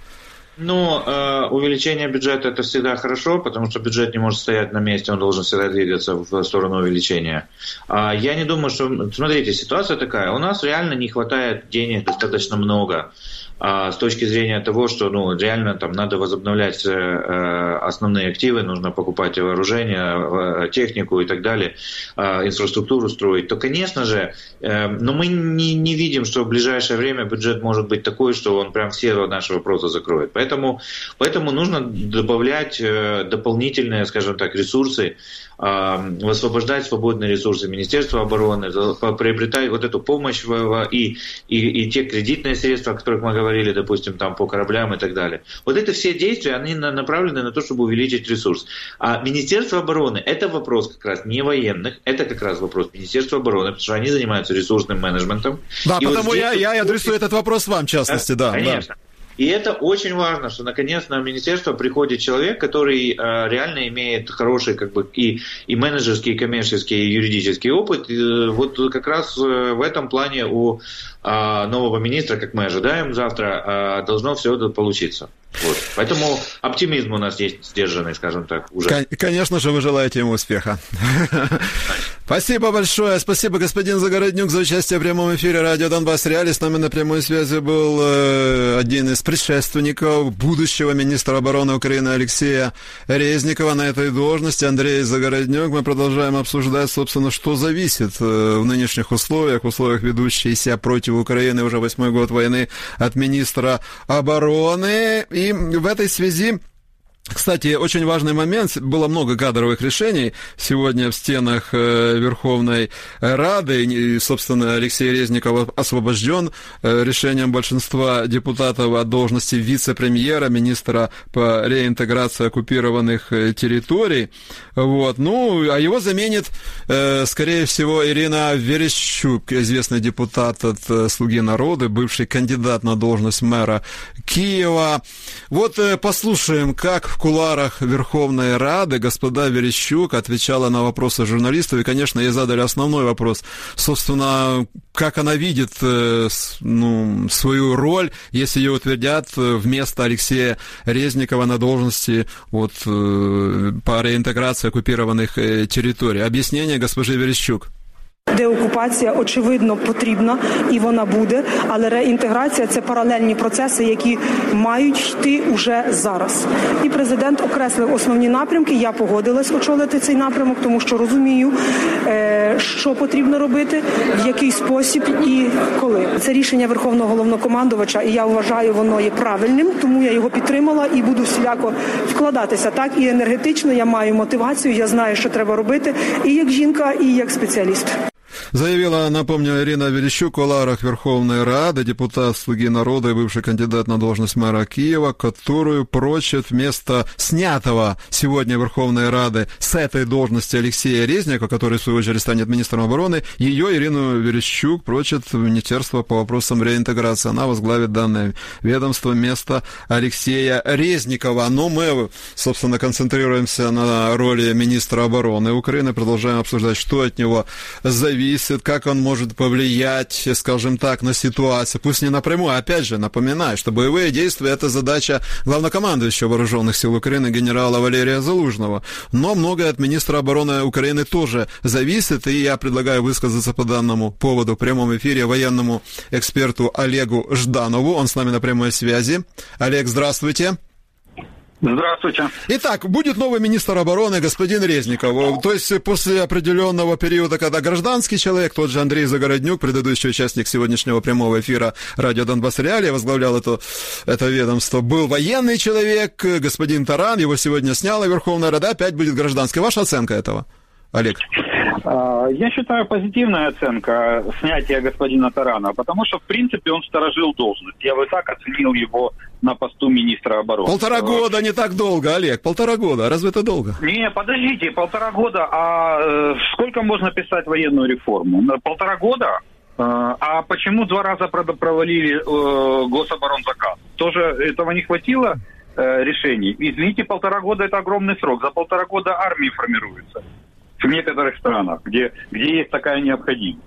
Увеличение бюджета – это всегда хорошо, потому что бюджет не может стоять на месте, он должен всегда двигаться в сторону увеличения. Я не думаю, что... Смотрите, ситуация такая, у нас реально не хватает денег достаточно много. С точки зрения того, что реально там надо возобновлять основные активы, нужно покупать вооружение, технику и так далее, инфраструктуру строить, то, конечно же, но мы не видим, что в ближайшее время бюджет может быть такой, что он прям все наши вопросы закроет. Поэтому нужно добавлять дополнительные, скажем так, ресурсы, высвобождать свободные ресурсы Министерства обороны, приобретать эту помощь и те кредитные средства, о которых мы говорили, допустим, там по кораблям и так далее. Это все действия, они направлены на то, чтобы увеличить ресурс. А Министерство обороны – это вопрос как раз не военных, это как раз вопрос Министерства обороны, потому что они занимаются ресурсным менеджментом. Да, и потому я адресую этот вопрос вам, в частности, да. Конечно. Да. И это очень важно, что наконец на министерство приходит человек, который реально имеет хороший и менеджерский, и коммерческий, и юридический опыт. И как раз в этом плане у нового министра, как мы ожидаем завтра, должно все это получиться. Поэтому оптимизм у нас есть сдержанный, скажем так, уже. Конечно же, вы желаете ему успеха. Спасибо большое. Спасибо, господин Загороднюк, за участие в прямом эфире радио «Донбасс Реалии». С нами на прямой связи был один из предшественников будущего министра обороны Украины Алексея Резникова на этой должности, Андрей Загороднюк. Мы продолжаем обсуждать, собственно, что зависит в нынешних условиях, ведущейся против Украины уже 8-й год войны от министра обороны. И в этой связи Кстати, очень важный момент. Было много кадровых решений сегодня в стенах Верховной Рады. И, собственно, Алексей Резников освобожден решением большинства депутатов от должности вице-премьера, министра по реинтеграции оккупированных территорий. Вот. Ну, а его заменит, скорее всего, Ирина Верещук, известный депутат от «Слуги народа», бывший кандидат на должность мэра Киева. Вот послушаем, как в кулуарах Верховной Рады господа Верещук отвечала на вопросы журналистов. И, конечно, ей задали основной вопрос. Собственно, как она видит свою роль, если ее утвердят вместо Алексея Резникова на должности по реинтеграции оккупированных территорий. Объяснение госпожи Верещук. Деокупація, очевидно, потрібна, і вона буде, але реінтеграція – це паралельні процеси, які мають йти уже зараз. І президент окреслив основні напрямки, я погодилась очолити цей напрямок, тому що розумію, що потрібно робити, в який спосіб і коли. Це рішення Верховного Головнокомандувача, і я вважаю, воно є правильним, тому я його підтримала і буду всіляко вкладатися. Так, і енергетично я маю мотивацію, я знаю, що треба робити, і як жінка, і як спеціаліст. Заявила, напомню, Ирина Верещук в кулуарах Верховной Рады, депутат «Слуги народа» и бывший кандидат на должность мэра Киева, которую прочит вместо снятого сегодня Верховной Рады с этой должности Алексея Резникова, который, в свою очередь, станет министром обороны, ее, Ирину Верещук, прочит в Министерство по вопросам реинтеграции. Она возглавит данное ведомство вместо Алексея Резникова. Но мы, собственно, концентрируемся на роли министра обороны Украины, продолжаем обсуждать, что от него зависит, как он может повлиять, скажем так, на ситуацию. Пусть не напрямую, опять же, напоминаю, что боевые действия – это задача главнокомандующего Вооруженных сил Украины генерала Валерия Залужного. Но многое от министра обороны Украины тоже зависит, и я предлагаю высказаться по данному поводу в прямом эфире военному эксперту Олегу Жданову. Он с нами на прямой связи. Олег, здравствуйте. Здравствуйте. Итак, будет новый министр обороны господин Резников. То есть после определенного периода, когда гражданский человек, тот же Андрей Загороднюк, предыдущий участник сегодняшнего прямого эфира радио «Донбасс Реалии», возглавлял это ведомство, был военный человек, господин Таран, его сегодня сняла Верховная Рада, опять будет гражданский. Ваша оценка этого, Олег? Я считаю, позитивная оценка снятия господина Тарана, потому что, в принципе, он сторожил должность. Я бы так оценил его на посту министра обороны. 1,5 года не так долго, Олег, 1,5 года, разве это долго? Не, подождите, 1,5 года, а сколько можно писать военную реформу? 1,5 года? А почему 2 раза провалили гособоронзаказ? Тоже этого не хватило решений? Извините, 1,5 года это огромный срок, за 1,5 года армии формируется. В некоторых странах, где есть такая необходимость.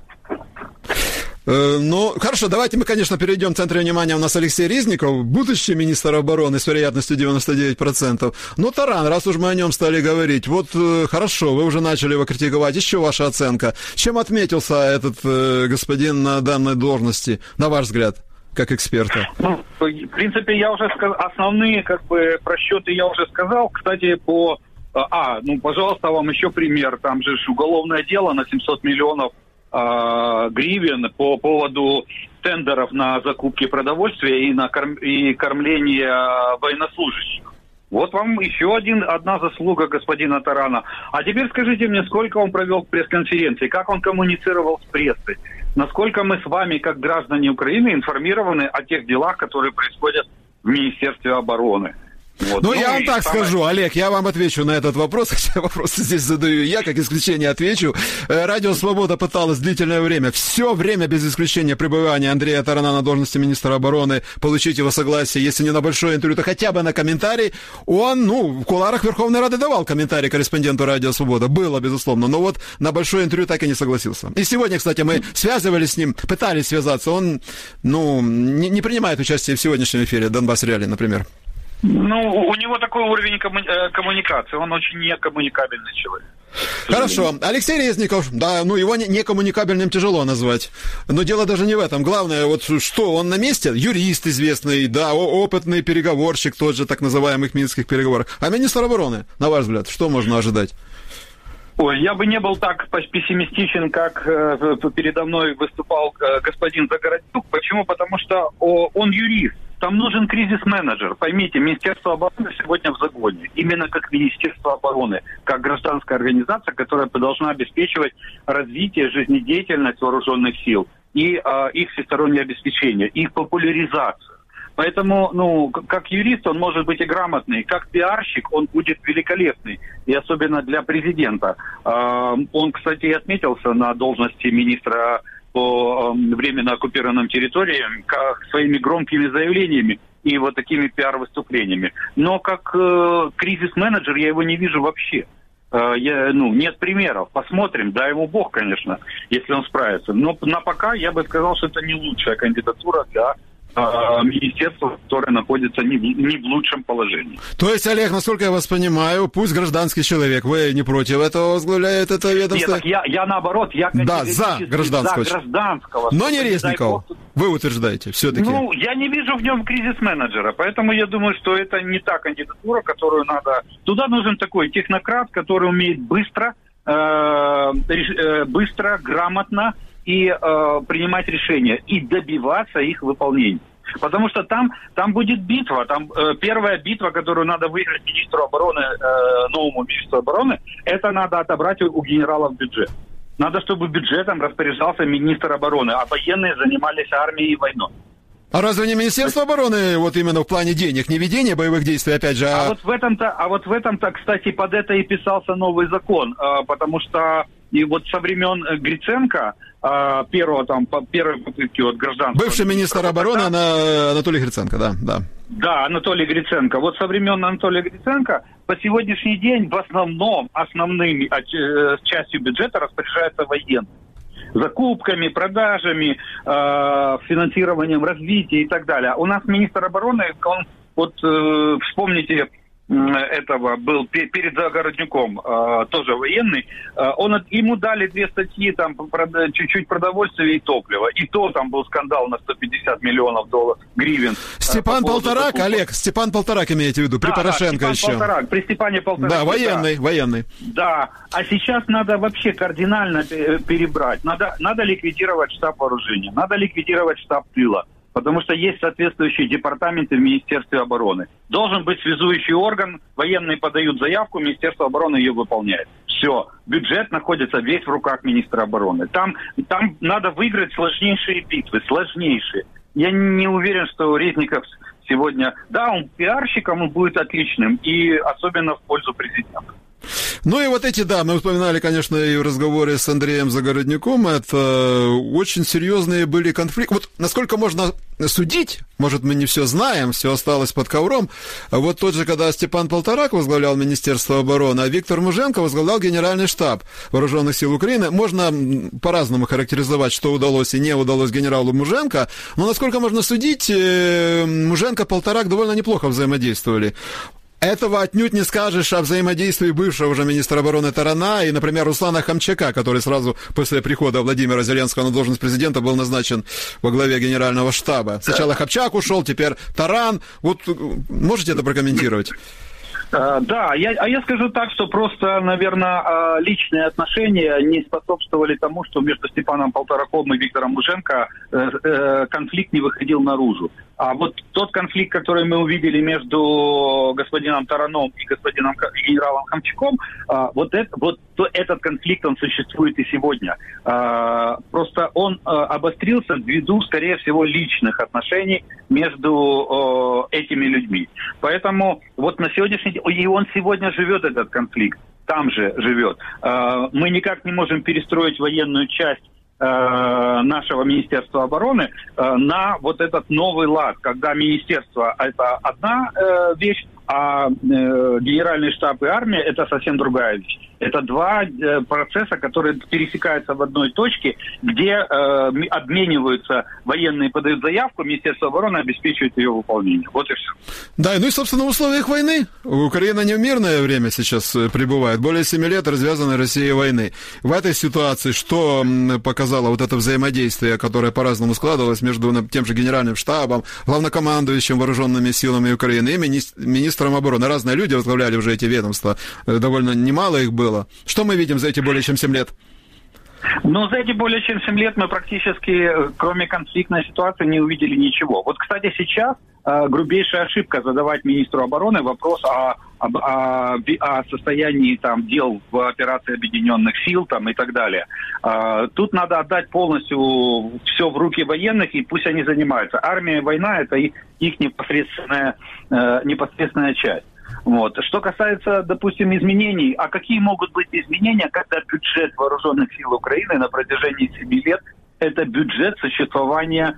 Ну, хорошо, давайте мы, конечно, перейдем в центре внимания. У нас Алексей Резников, будущий министр обороны с вероятностью 99%. Но Таран, раз уж мы о нем стали говорить, вот хорошо, вы уже начали его критиковать. Еще ваша оценка. Чем отметился этот господин на данной должности, на ваш взгляд, как эксперта? Ну, в принципе, я уже сказал, основные просчеты я уже сказал. Кстати, пожалуйста, вам еще пример. Там же уголовное дело на 700 миллионов гривен по поводу тендеров на закупки продовольствия и кормление военнослужащих. Вот вам еще одна заслуга господина Тарана. А теперь скажите мне, сколько он провел пресс-конференций, как он коммуницировал с прессой, насколько мы с вами, как граждане Украины, информированы о тех делах, которые происходят в Министерстве обороны. Вот. Я вам так скажу, Олег, я вам отвечу на этот вопрос, хотя вопросы здесь задаю я, как исключение отвечу. Радио «Свобода» пыталась длительное время, все время без исключения пребывания Андрея Тарана на должности министра обороны, получить его согласие, если не на большое интервью, то хотя бы на комментарий. Он, в кулуарах Верховной Рады давал комментарий корреспонденту радио «Свобода», было, безусловно, но вот на большое интервью так и не согласился. И сегодня, кстати, мы связывались с ним, пытались связаться, он, не принимает участие в сегодняшнем эфире «Донбасс Реалии», например. У него такой уровень коммуникации, он очень некоммуникабельный человек. Хорошо. Алексей Резников, да, его некоммуникабельным тяжело назвать. Но дело даже не в этом. Главное, что он на месте? Юрист известный, да, опытный переговорщик, тот же так называемых минских переговоров. А министр обороны, на ваш взгляд, что можно ожидать? Я бы не был так пессимистичен, как передо мной выступал господин Загороднюк. Почему? Потому что он юрист. Там нужен кризис-менеджер. Поймите, Министерство обороны сегодня в загоне. Именно как Министерство обороны, как гражданская организация, которая должна обеспечивать развитие, жизнедеятельность вооруженных сил и их всестороннее обеспечение, их популяризацию. Поэтому, как юрист он может быть и грамотный, как пиарщик он будет великолепный, и особенно для президента. Он, кстати, и отметился на должности министра по временно оккупированным территориям своими громкими заявлениями и вот такими пиар-выступлениями. Но как кризис-менеджер я его не вижу вообще. Нет примеров. Посмотрим. Дай ему Бог, конечно, если он справится. Но на пока я бы сказал, что это не лучшая кандидатура для министерство, которое находится не в лучшем положении. То есть, Олег, насколько я вас понимаю, пусть гражданский человек, вы не против этого возглавляет это ведомство? Нет, я наоборот, я за гражданского. Но не Резникова. Вы утверждаете, все-таки. Я не вижу в нем кризис-менеджера, поэтому я думаю, что это не та кандидатура, которую надо... Туда нужен такой технократ, который умеет быстро, грамотно и принимать решения, и добиваться их выполнения. Потому что там будет битва. Там первая битва, которую надо выиграть министру обороны, новому министру обороны, это надо отобрать у генералов бюджет. Надо, чтобы бюджетом распоряжался министр обороны, а военные занимались армией и войной. А разве не Министерство обороны вот именно в плане денег, не ведения боевых действий, опять же? А вот в этом-то, кстати, под это и писался новый закон, потому что и вот со времен Гриценко, первой попытки от гражданского... Бывший министр обороны Анатолий Гриценко, да. Да, Анатолий Гриценко. Вот со времен Анатолия Гриценко по сегодняшний день в основном основными частью бюджета распоряжается военный. Закупками, продажами, финансированием развития и так далее. У нас министр обороны, вспомните, этого был перед Загороднюком, тоже военный, ему дали 2 статьи, там чуть-чуть продовольствия и топлива. И то там был скандал на 150 миллионов гривен. Степан Полторак, Олег, Степан Полторак имеете в виду, при Порошенко еще. Полторак, при Степане Полтораке. Да, военный. Да, а сейчас надо вообще кардинально перебрать. Надо ликвидировать штаб вооружения, надо ликвидировать штаб тыла. Потому что есть соответствующие департаменты в Министерстве обороны. Должен быть связующий орган, военные подают заявку, Министерство обороны ее выполняет. Все, бюджет находится весь в руках министра обороны. Там надо выиграть сложнейшие битвы, сложнейшие. Я не уверен, что Резников сегодня... Да, он пиарщиком, он будет отличным, и особенно в пользу президента. Ну и вот мы вспоминали, конечно, и в разговоре с Андреем Загороднюком, это очень серьезные были конфликты. Вот насколько можно судить, может, мы не все знаем, все осталось под ковром, вот тот же, когда Степан Полторак возглавлял Министерство обороны, а Виктор Муженко возглавлял Генеральный штаб Вооруженных сил Украины, можно по-разному характеризовать, что удалось и не удалось генералу Муженко, но насколько можно судить, Муженко и Полторак довольно неплохо взаимодействовали. Этого отнюдь не скажешь о взаимодействии бывшего уже министра обороны Тарана и, например, Руслана Хамчака, который сразу после прихода Владимира Зеленского на должность президента был назначен во главе генерального штаба. Сначала Хамчак ушел, теперь Таран. Вот можете это прокомментировать? Да, я скажу так, что просто, наверное, личные отношения не способствовали тому, что между Степаном Полтораком и Виктором Муженко конфликт не выходил наружу. А вот тот конфликт, который мы увидели между господином Тараном и господином генералом Хамчаком, этот конфликт, он существует и сегодня. Просто он обострился ввиду, скорее всего, личных отношений между этими людьми. Поэтому вот на сегодняшний день, и он сегодня живет, этот конфликт, там же живет. Мы никак не можем перестроить военную часть нашего Министерства обороны на вот этот новый лад, когда министерство – это одна вещь, а генеральный штаб и армия – это совсем другая вещь. Это два процесса, которые пересекаются в одной точке, где обмениваются, военные подают заявку, Министерство обороны обеспечивает ее выполнение. Вот и все. Да, ну и, собственно, в условиях войны. Украина не в мирное время сейчас пребывает. Более 7 лет развязанной Россией войны. В этой ситуации что показало вот это взаимодействие, которое по-разному складывалось между тем же генеральным штабом, главнокомандующим вооруженными силами Украины и министром обороны? Разные люди возглавляли уже эти ведомства. Довольно немало их было. Что мы видим за эти более чем 7 лет? Но за эти более чем 7 лет мы практически, кроме конфликтной ситуации, не увидели ничего. Вот, кстати, сейчас грубейшая ошибка задавать министру обороны вопрос о состоянии там дел в операции Объединенных сил там, и так далее. Тут надо отдать полностью все в руки военных, и пусть они занимаются. Армия и война – это их непосредственная часть. Вот. Что касается, допустим, изменений, а какие могут быть изменения, когда бюджет вооруженных сил Украины на протяжении 7 лет – это бюджет существования,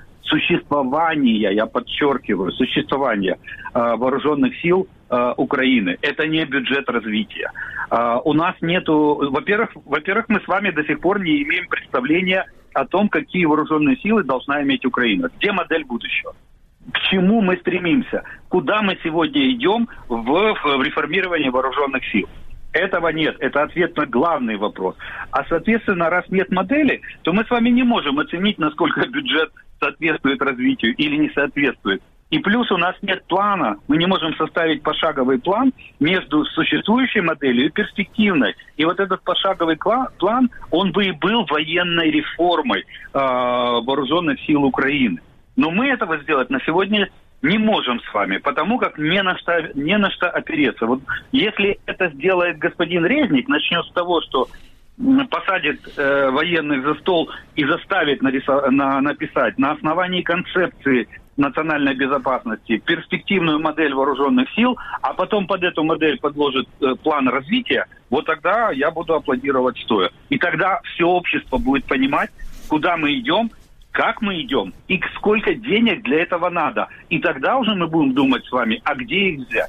я подчеркиваю, существования вооруженных сил Украины. Это не бюджет развития. У нас нету... Во-первых, мы с вами до сих пор не имеем представления о том, какие вооруженные силы должна иметь Украина. Где модель будущего? К чему мы стремимся? Куда мы сегодня идем в реформировании вооруженных сил? Этого нет. Это ответ на главный вопрос. А, соответственно, раз нет модели, то мы с вами не можем оценить, насколько бюджет соответствует развитию или не соответствует. И плюс у нас нет плана. Мы не можем составить пошаговый план между существующей моделью и перспективной. И вот этот пошаговый план, он бы и был военной реформой вооруженных сил Украины. Но мы этого сделать на сегодня не можем с вами, потому как не на что опереться. Вот если это сделает господин Резник, начнет с того, что посадит военных за стол и заставит написать на основании концепции национальной безопасности перспективную модель вооруженных сил, а потом под эту модель подложит план развития, вот тогда я буду аплодировать стоя. И тогда все общество будет понимать, куда мы идем, как мы идем и сколько денег для этого надо. И тогда уже мы будем думать с вами, а где их взять.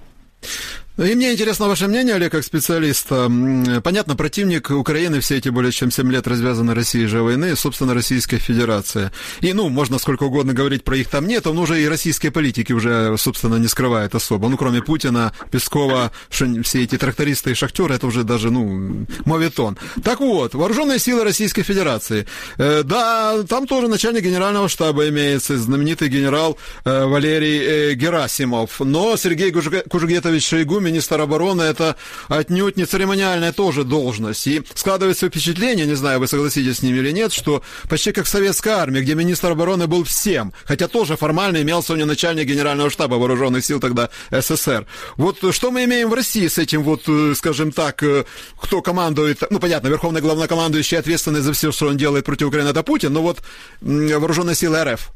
И мне интересно ваше мнение, Олег, как специалиста. Понятно, противник Украины все эти более чем 7 лет развязанной Россией же войны, собственно, Российская Федерация. И, можно сколько угодно говорить про их там нет, он уже и российские политики уже, собственно, не скрывает особо. Кроме Путина, Пескова, все эти трактористы и шахтеры, это уже даже, моветон. Так вот, вооруженные силы Российской Федерации. Да, там тоже начальник генерального штаба имеется, знаменитый генерал Валерий Герасимов. Но Сергей Кужугетович Шойгу, министр обороны, это отнюдь не церемониальная тоже должность. И складывается впечатление, не знаю, вы согласитесь с ним или нет, что почти как в советской армии, где министр обороны был всем, хотя тоже формально имелся у него начальник генерального штаба вооруженных сил тогда СССР. Вот что мы имеем в России с этим, скажем так, кто командует, понятно, верховный главнокомандующий, ответственный за все, что он делает против Украины, это Путин, но вооруженные силы РФ.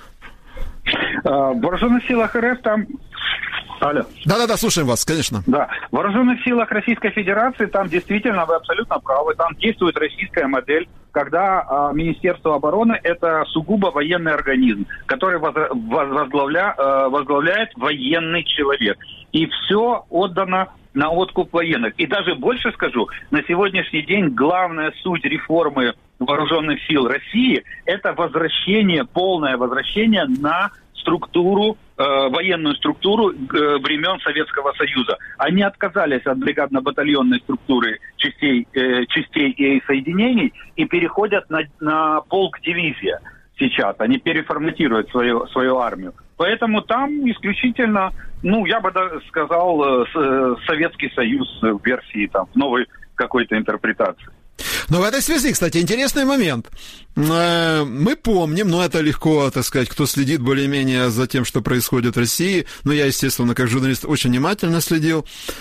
В вооруженных силах РФ там... Алло. Да, слушаем вас, конечно. Да, в вооруженных силах Российской Федерации там действительно, вы абсолютно правы, там действует российская модель, когда Министерство обороны – это сугубо военный организм, который возглавляет военный человек. И все отдано на откуп военных. И даже больше скажу, на сегодняшний день главная суть реформы вооруженных сил России – это полное возвращение на военную структуру времен Советского Союза. Они отказались от бригадно-батальонной структуры частей и соединений и переходят на полк-дивизия сейчас. Они переформатируют свою армию. Поэтому там исключительно, я бы даже сказал, Советский Союз в версии в новой какой-то интерпретации. Но в этой связи, кстати, интересный момент. Мы помним, это легко, так сказать, кто следит более-менее за тем, что происходит в России, я, естественно, как журналист очень внимательно следил,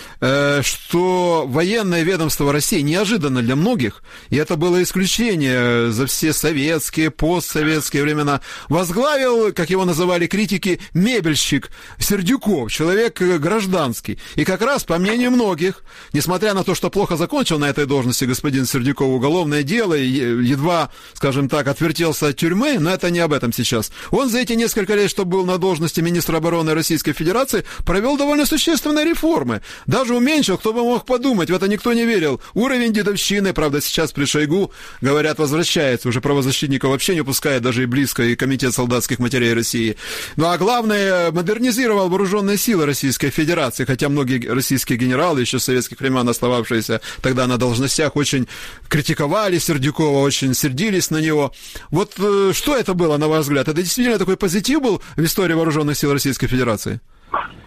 что военное ведомство России неожиданно для многих, и это было исключение за все советские, постсоветские времена, возглавил, как его называли критики, мебельщик Сердюков, человек гражданский. И как раз, по мнению многих, несмотря на то, что плохо закончил на этой должности господин Сердюков уголовное дело, едва, скажем так, отвертелся от тюрьмы, но это не об этом сейчас. Он за эти несколько лет, что был на должности министра обороны Российской Федерации, провел довольно существенные реформы. Даже уменьшил, кто бы мог подумать, в это никто не верил. Уровень дедовщины, правда, сейчас при Шойгу, говорят, возвращается. Уже правозащитников вообще не пускает даже и близко, и Комитет солдатских матерей России. А главное, модернизировал вооруженные силы Российской Федерации, хотя многие российские генералы, еще с советских времен остававшиеся тогда на должностях, очень критиковали Сердюкова, очень сердились на него. Что это было, на ваш взгляд? Это действительно такой позитив был в истории вооруженных сил Российской Федерации?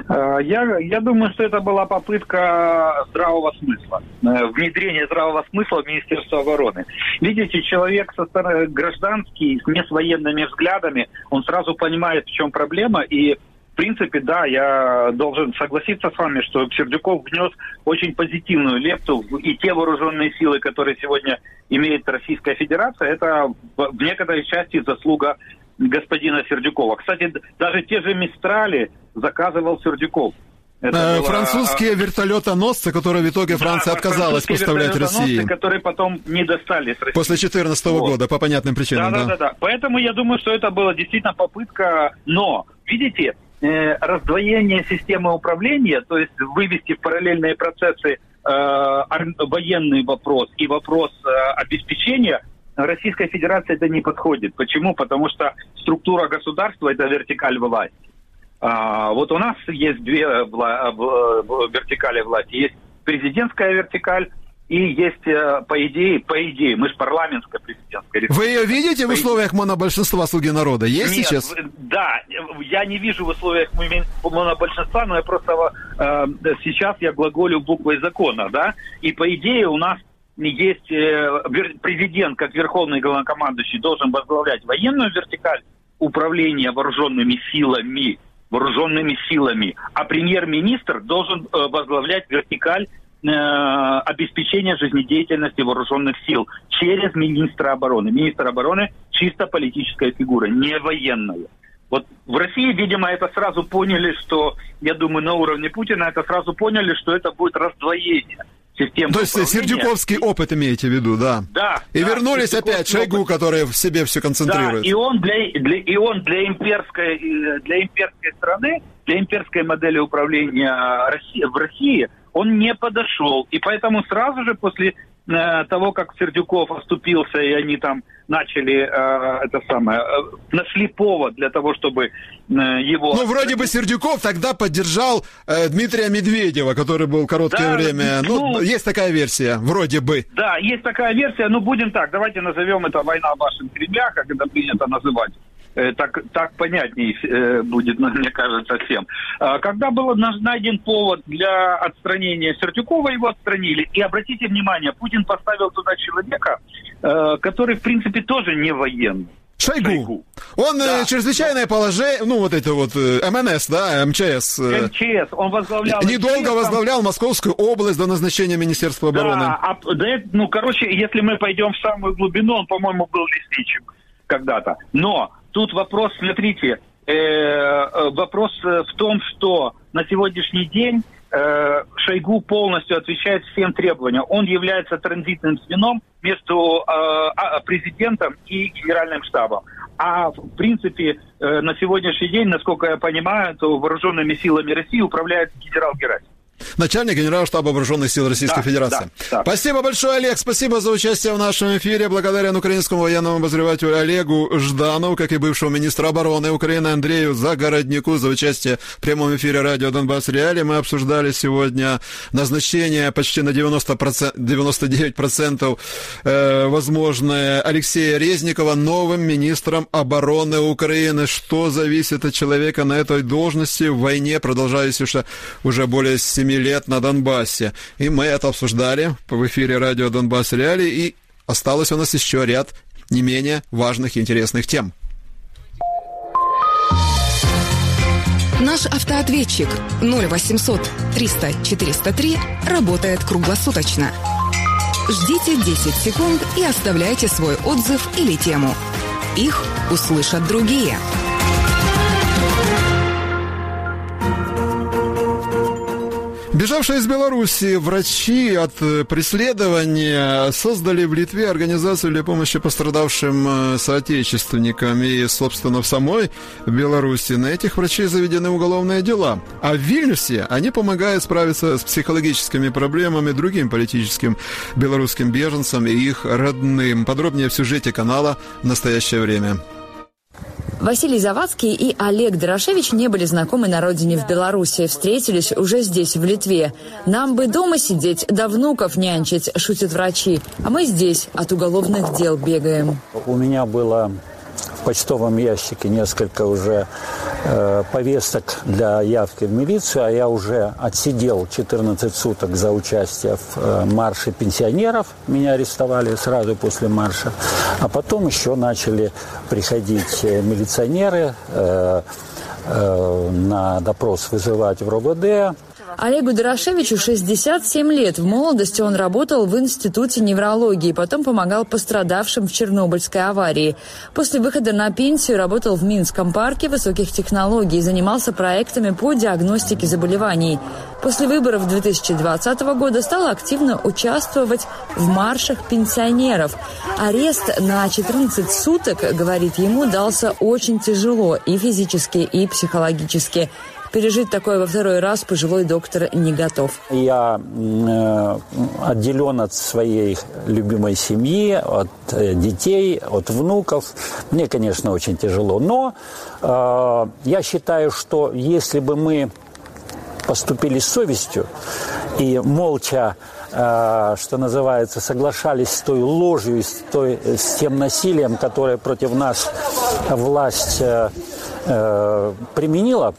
Я думаю, что это была попытка здравого смысла, внедрения здравого смысла в Министерство обороны. Видите, человек со стороны гражданский, не с военными взглядами, он сразу понимает, в чем проблема, и в принципе, да, я должен согласиться с вами, что Сердюков внес очень позитивную лепту, и те вооруженные силы, которые сегодня имеет Российская Федерация, это в некоторой части заслуга господина Сердюкова. Кстати, даже те же «Мистрали» заказывал Сердюков. Французские вертолетоносцы, которые в итоге Франция отказалась поставлять России. Которые потом не достались России. После 2014 года, по понятным причинам. Да. Поэтому я думаю, что это была действительно попытка, но, видите, раздвоение системы управления, то есть вывести в параллельные процессы военный вопрос и вопрос обеспечения, Российской Федерации это не подходит. Почему? Потому что структура государства – это вертикаль власти. Вот у нас есть две вертикали власти. Есть президентская вертикаль и есть, по идее, мы же парламентская президентская республика. Вы ее видите в условиях монобольшинства «Слуги народа»? Есть Нет, сейчас? Да, я не вижу в условиях монобольшинства, но я просто сейчас я глаголю буквой закона, да, и по идее у нас есть президент, как верховный главнокомандующий, должен возглавлять военную вертикаль управления вооруженными силами, а премьер-министр должен возглавлять вертикаль обеспечения жизнедеятельности вооруженных сил через министра обороны. Министр обороны чисто политическая фигура, не военная. Вот в России, видимо, это сразу поняли, что, я думаю, на уровне Путина это сразу поняли, что это будет раздвоение. То есть сердюковский опыт имеете в виду, да? Да. И вернулись опять Шойгу, который в себе все концентрирует. Да, и он для имперской страны, для имперской модели управления в России, он не подошел. И поэтому сразу же после того, как Сердюков оступился, и они там начали нашли повод для того, чтобы его... Ну, вроде бы Сердюков тогда поддержал Дмитрия Медведева, который был короткое время. Есть такая версия, вроде бы. Да, есть такая версия, будем так, давайте назовем это «Война башен Кремля», как это принято называть. Так понятнее будет, мне кажется, всем. Когда был найден повод для отстранения Сердюкова, его отстранили. И обратите внимание, Путин поставил туда человека, который, в принципе, тоже не военный. Шойгу. Он чрезвычайное положение, МНС, да, МЧС. МЧС, он возглавлял... Недолго возглавлял Московскую область до назначения Министерства обороны. Если мы пойдем в самую глубину, он, по-моему, был лесничим когда-то. Но тут вопрос, смотрите, вопрос в том, что на сегодняшний день Шойгу полностью отвечает всем требованиям. Он является транзитным звеном между президентом и генеральным штабом. А в принципе на сегодняшний день, насколько я понимаю, то вооруженными силами России управляет генерал Герасимов. Начальник генерального штаба Вооруженных сил Российской Федерации. Да. Спасибо большое, Олег. Спасибо за участие в нашем эфире. Благодарен украинскому военному обозревателю Олегу Жданову, как и бывшему министру обороны Украины Андрею Загороднику за участие в прямом эфире радио «Донбасс Реалии». Мы обсуждали сегодня назначение почти на 99% возможное Алексея Резникова новым министром обороны Украины. Что зависит от человека на этой должности в войне, продолжающейся уже более 7 лет на Донбассе. И мы это обсуждали в эфире радио «Донбасс Реалии». И осталось у нас еще ряд не менее важных и интересных тем. Наш автоответчик 0800 300 403 работает круглосуточно. Ждите 10 секунд и оставляйте свой отзыв или тему. Их услышат другие. Бежавшие из Беларуси врачи от преследования создали в Литве организацию для помощи пострадавшим соотечественникам. И, собственно, в самой Беларуси на этих врачей заведены уголовные дела. А в Вильнюсе они помогают справиться с психологическими проблемами другим политическим белорусским беженцам и их родным. Подробнее в сюжете канала «В настоящее время». Василий Завадский и Олег Дорошевич не были знакомы на родине в Беларуси. Встретились уже здесь, в Литве. «Нам бы дома сидеть, да внуков нянчить», – шутят врачи. А мы здесь от уголовных дел бегаем. У меня было в почтовом ящике несколько уже повесток для явки в милицию, а я уже отсидел 14 суток за участие в марше пенсионеров. Меня арестовали сразу после марша. А потом еще начали приходить милиционеры, на допрос вызывать в РОВД. Олегу Дорошевичу 67 лет. В молодости он работал в Институте неврологии, потом помогал пострадавшим в Чернобыльской аварии. После выхода на пенсию работал в Минском парке высоких технологий и занимался проектами по диагностике заболеваний. После выборов 2020 года стал активно участвовать в маршах пенсионеров. Арест на 14 суток, говорит, ему дался очень тяжело и физически, и психологически. Пережить такое во второй раз пожилой доктор не готов. Я отделен от своей любимой семьи, от детей, от внуков. Мне, конечно, очень тяжело. Но я считаю, что если бы мы поступили с совестью и молча, что называется, соглашались с той ложью, с тем насилием, которое против нас власть применила,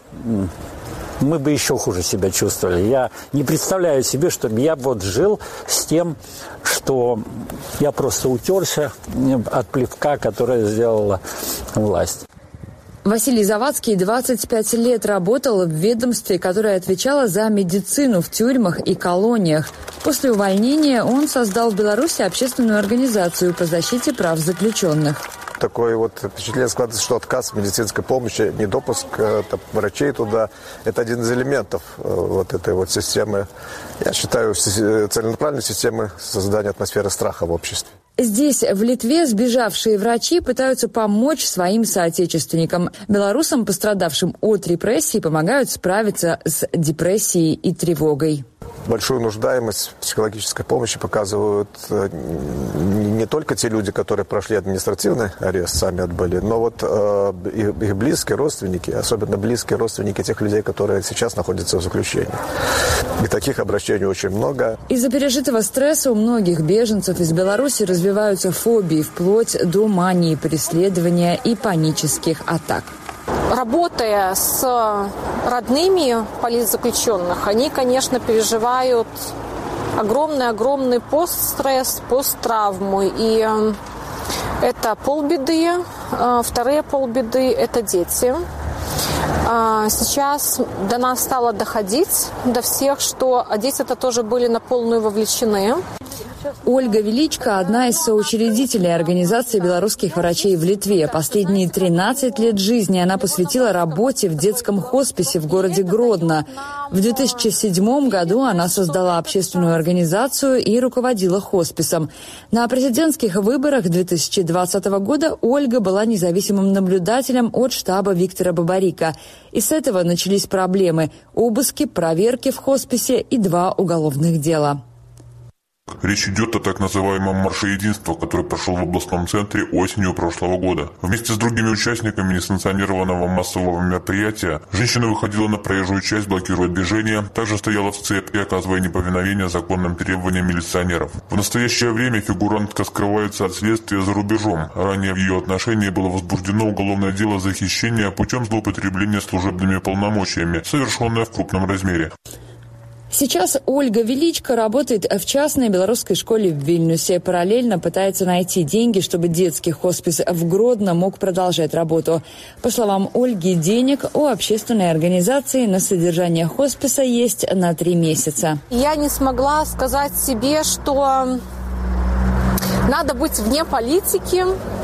мы бы еще хуже себя чувствовали. Я не представляю себе, чтобы я вот жил с тем, что я просто утерся от плевка, которое сделала власть. Василий Завадский 25 лет работал в ведомстве, которое отвечало за медицину в тюрьмах и колониях. После увольнения он создал в Беларуси общественную организацию по защите прав заключенных. Такое вот впечатление складывается, что отказ в медицинской помощи, недопуск врачей туда – это один из элементов вот этой вот системы. Я считаю, целенаправленной системы создания атмосферы страха в обществе. Здесь, в Литве, сбежавшие врачи пытаются помочь своим соотечественникам. Белорусам, пострадавшим от репрессий, помогают справиться с депрессией и тревогой. Большую нуждаемость в психологической помощи показывают не только те люди, которые прошли административный арест, сами отбыли, но вот их близкие родственники, особенно близкие родственники тех людей, которые сейчас находятся в заключении. И таких обращений очень много. Из-за пережитого стресса у многих беженцев из Беларуси развиваются фобии, вплоть до мании преследования и панических атак. Работая с родными политзаключенных, они, конечно, переживают огромный постстресс, посттравму. И это полбеды. Вторые полбеды – это дети. Сейчас до нас стало доходить, до всех, что дети-то тоже были на полную вовлечены. Ольга Величко – одна из соучредителей организации белорусских врачей в Литве. Последние 13 лет жизни она посвятила работе в детском хосписе в городе Гродно. В 2007 году она создала общественную организацию и руководила хосписом. На президентских выборах 2020 года Ольга была независимым наблюдателем от штаба Виктора Бабарика. И с этого начались проблемы – обыски, проверки в хосписе и 2 уголовных дела. Речь идет о так называемом «Марше единства», который прошел в областном центре осенью прошлого года. Вместе с другими участниками несанкционированного массового мероприятия женщина выходила на проезжую часть блокировать движение, также стояла в цепи, оказывая неповиновение законным требованиям милиционеров. В настоящее время фигурантка скрывается от следствия за рубежом. Ранее в ее отношении было возбуждено уголовное дело за хищение путем злоупотребления служебными полномочиями, совершенное в крупном размере. Сейчас Ольга Величко работает в частной белорусской школе в Вильнюсе. Параллельно пытается найти деньги, чтобы детский хоспис в Гродно мог продолжать работу. По словам Ольги, денег у общественной организации на содержание хосписа есть на 3 месяца. Я не смогла сказать себе, что надо быть вне политики,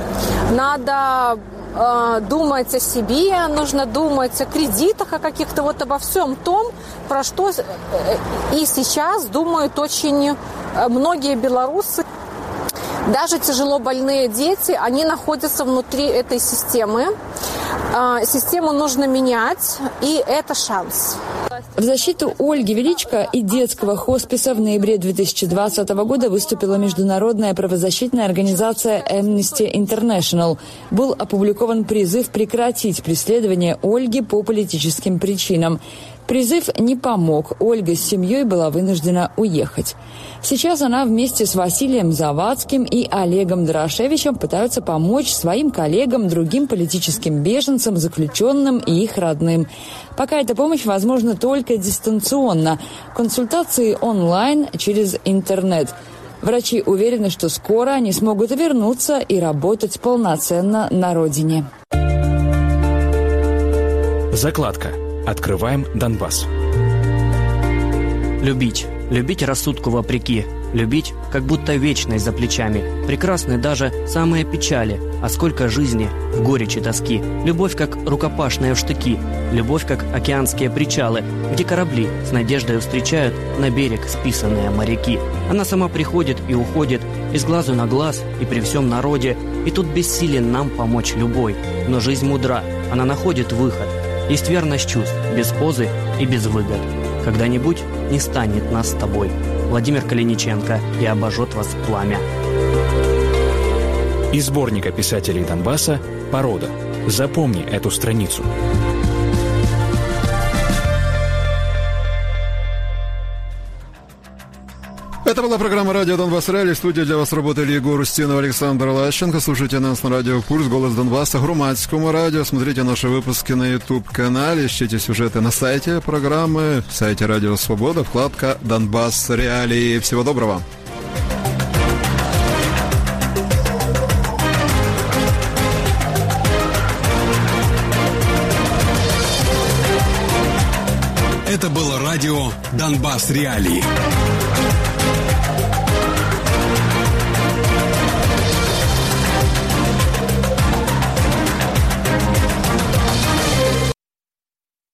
надо думать о себе, нужно думать о кредитах, о каких-то вот обо всем том, про что и сейчас думают очень многие белорусы. Даже тяжело больные дети, они находятся внутри этой системы. Систему нужно менять, и это шанс. В защиту Ольги Величко и детского хосписа в ноябре 2020 года выступила международная правозащитная организация Amnesty International. Был опубликован призыв прекратить преследование Ольги по политическим причинам. Призыв не помог. Ольга с семьей была вынуждена уехать. Сейчас она вместе с Василием Завадским и Олегом Дорошевичем пытаются помочь своим коллегам, другим политическим беженцам, заключенным и их родным. Пока эта помощь возможна только дистанционно. Консультации онлайн через интернет. Врачи уверены, что скоро они смогут вернуться и работать полноценно на родине. Закладка. Открываем Донбасс. Любить. Любить рассудку вопреки. Любить, как будто вечность за плечами. Прекрасны даже самые печали. А сколько жизни в горечи тоски. Любовь, как рукопашные в штыки. Любовь, как океанские причалы, где корабли с надеждой встречают на берег списанные моряки. Она сама приходит и уходит, из глазу на глаз и при всем народе. И тут бессилен нам помочь любой. Но жизнь мудра, она находит выход. Есть верность чувств, без позы и без выгод. Когда-нибудь не станет нас с тобой. Владимир Калиниченко, и обожжет вас пламя. Из сборника писателей Донбасса «Порода». Запомни эту страницу. Это была программа «Радио Донбасс Реалии». В студии для вас работали Егор Устинов, Александр Лащенко. Слушайте нас на радио «Пульс», «Голос Донбасса», громадскому радио. Смотрите наши выпуски на YouTube-канале. Ищите сюжеты на сайте программы, в сайте «Радио Свобода», вкладка «Донбасс Реалии». Всего доброго. Это было радио «Донбасс Реалии».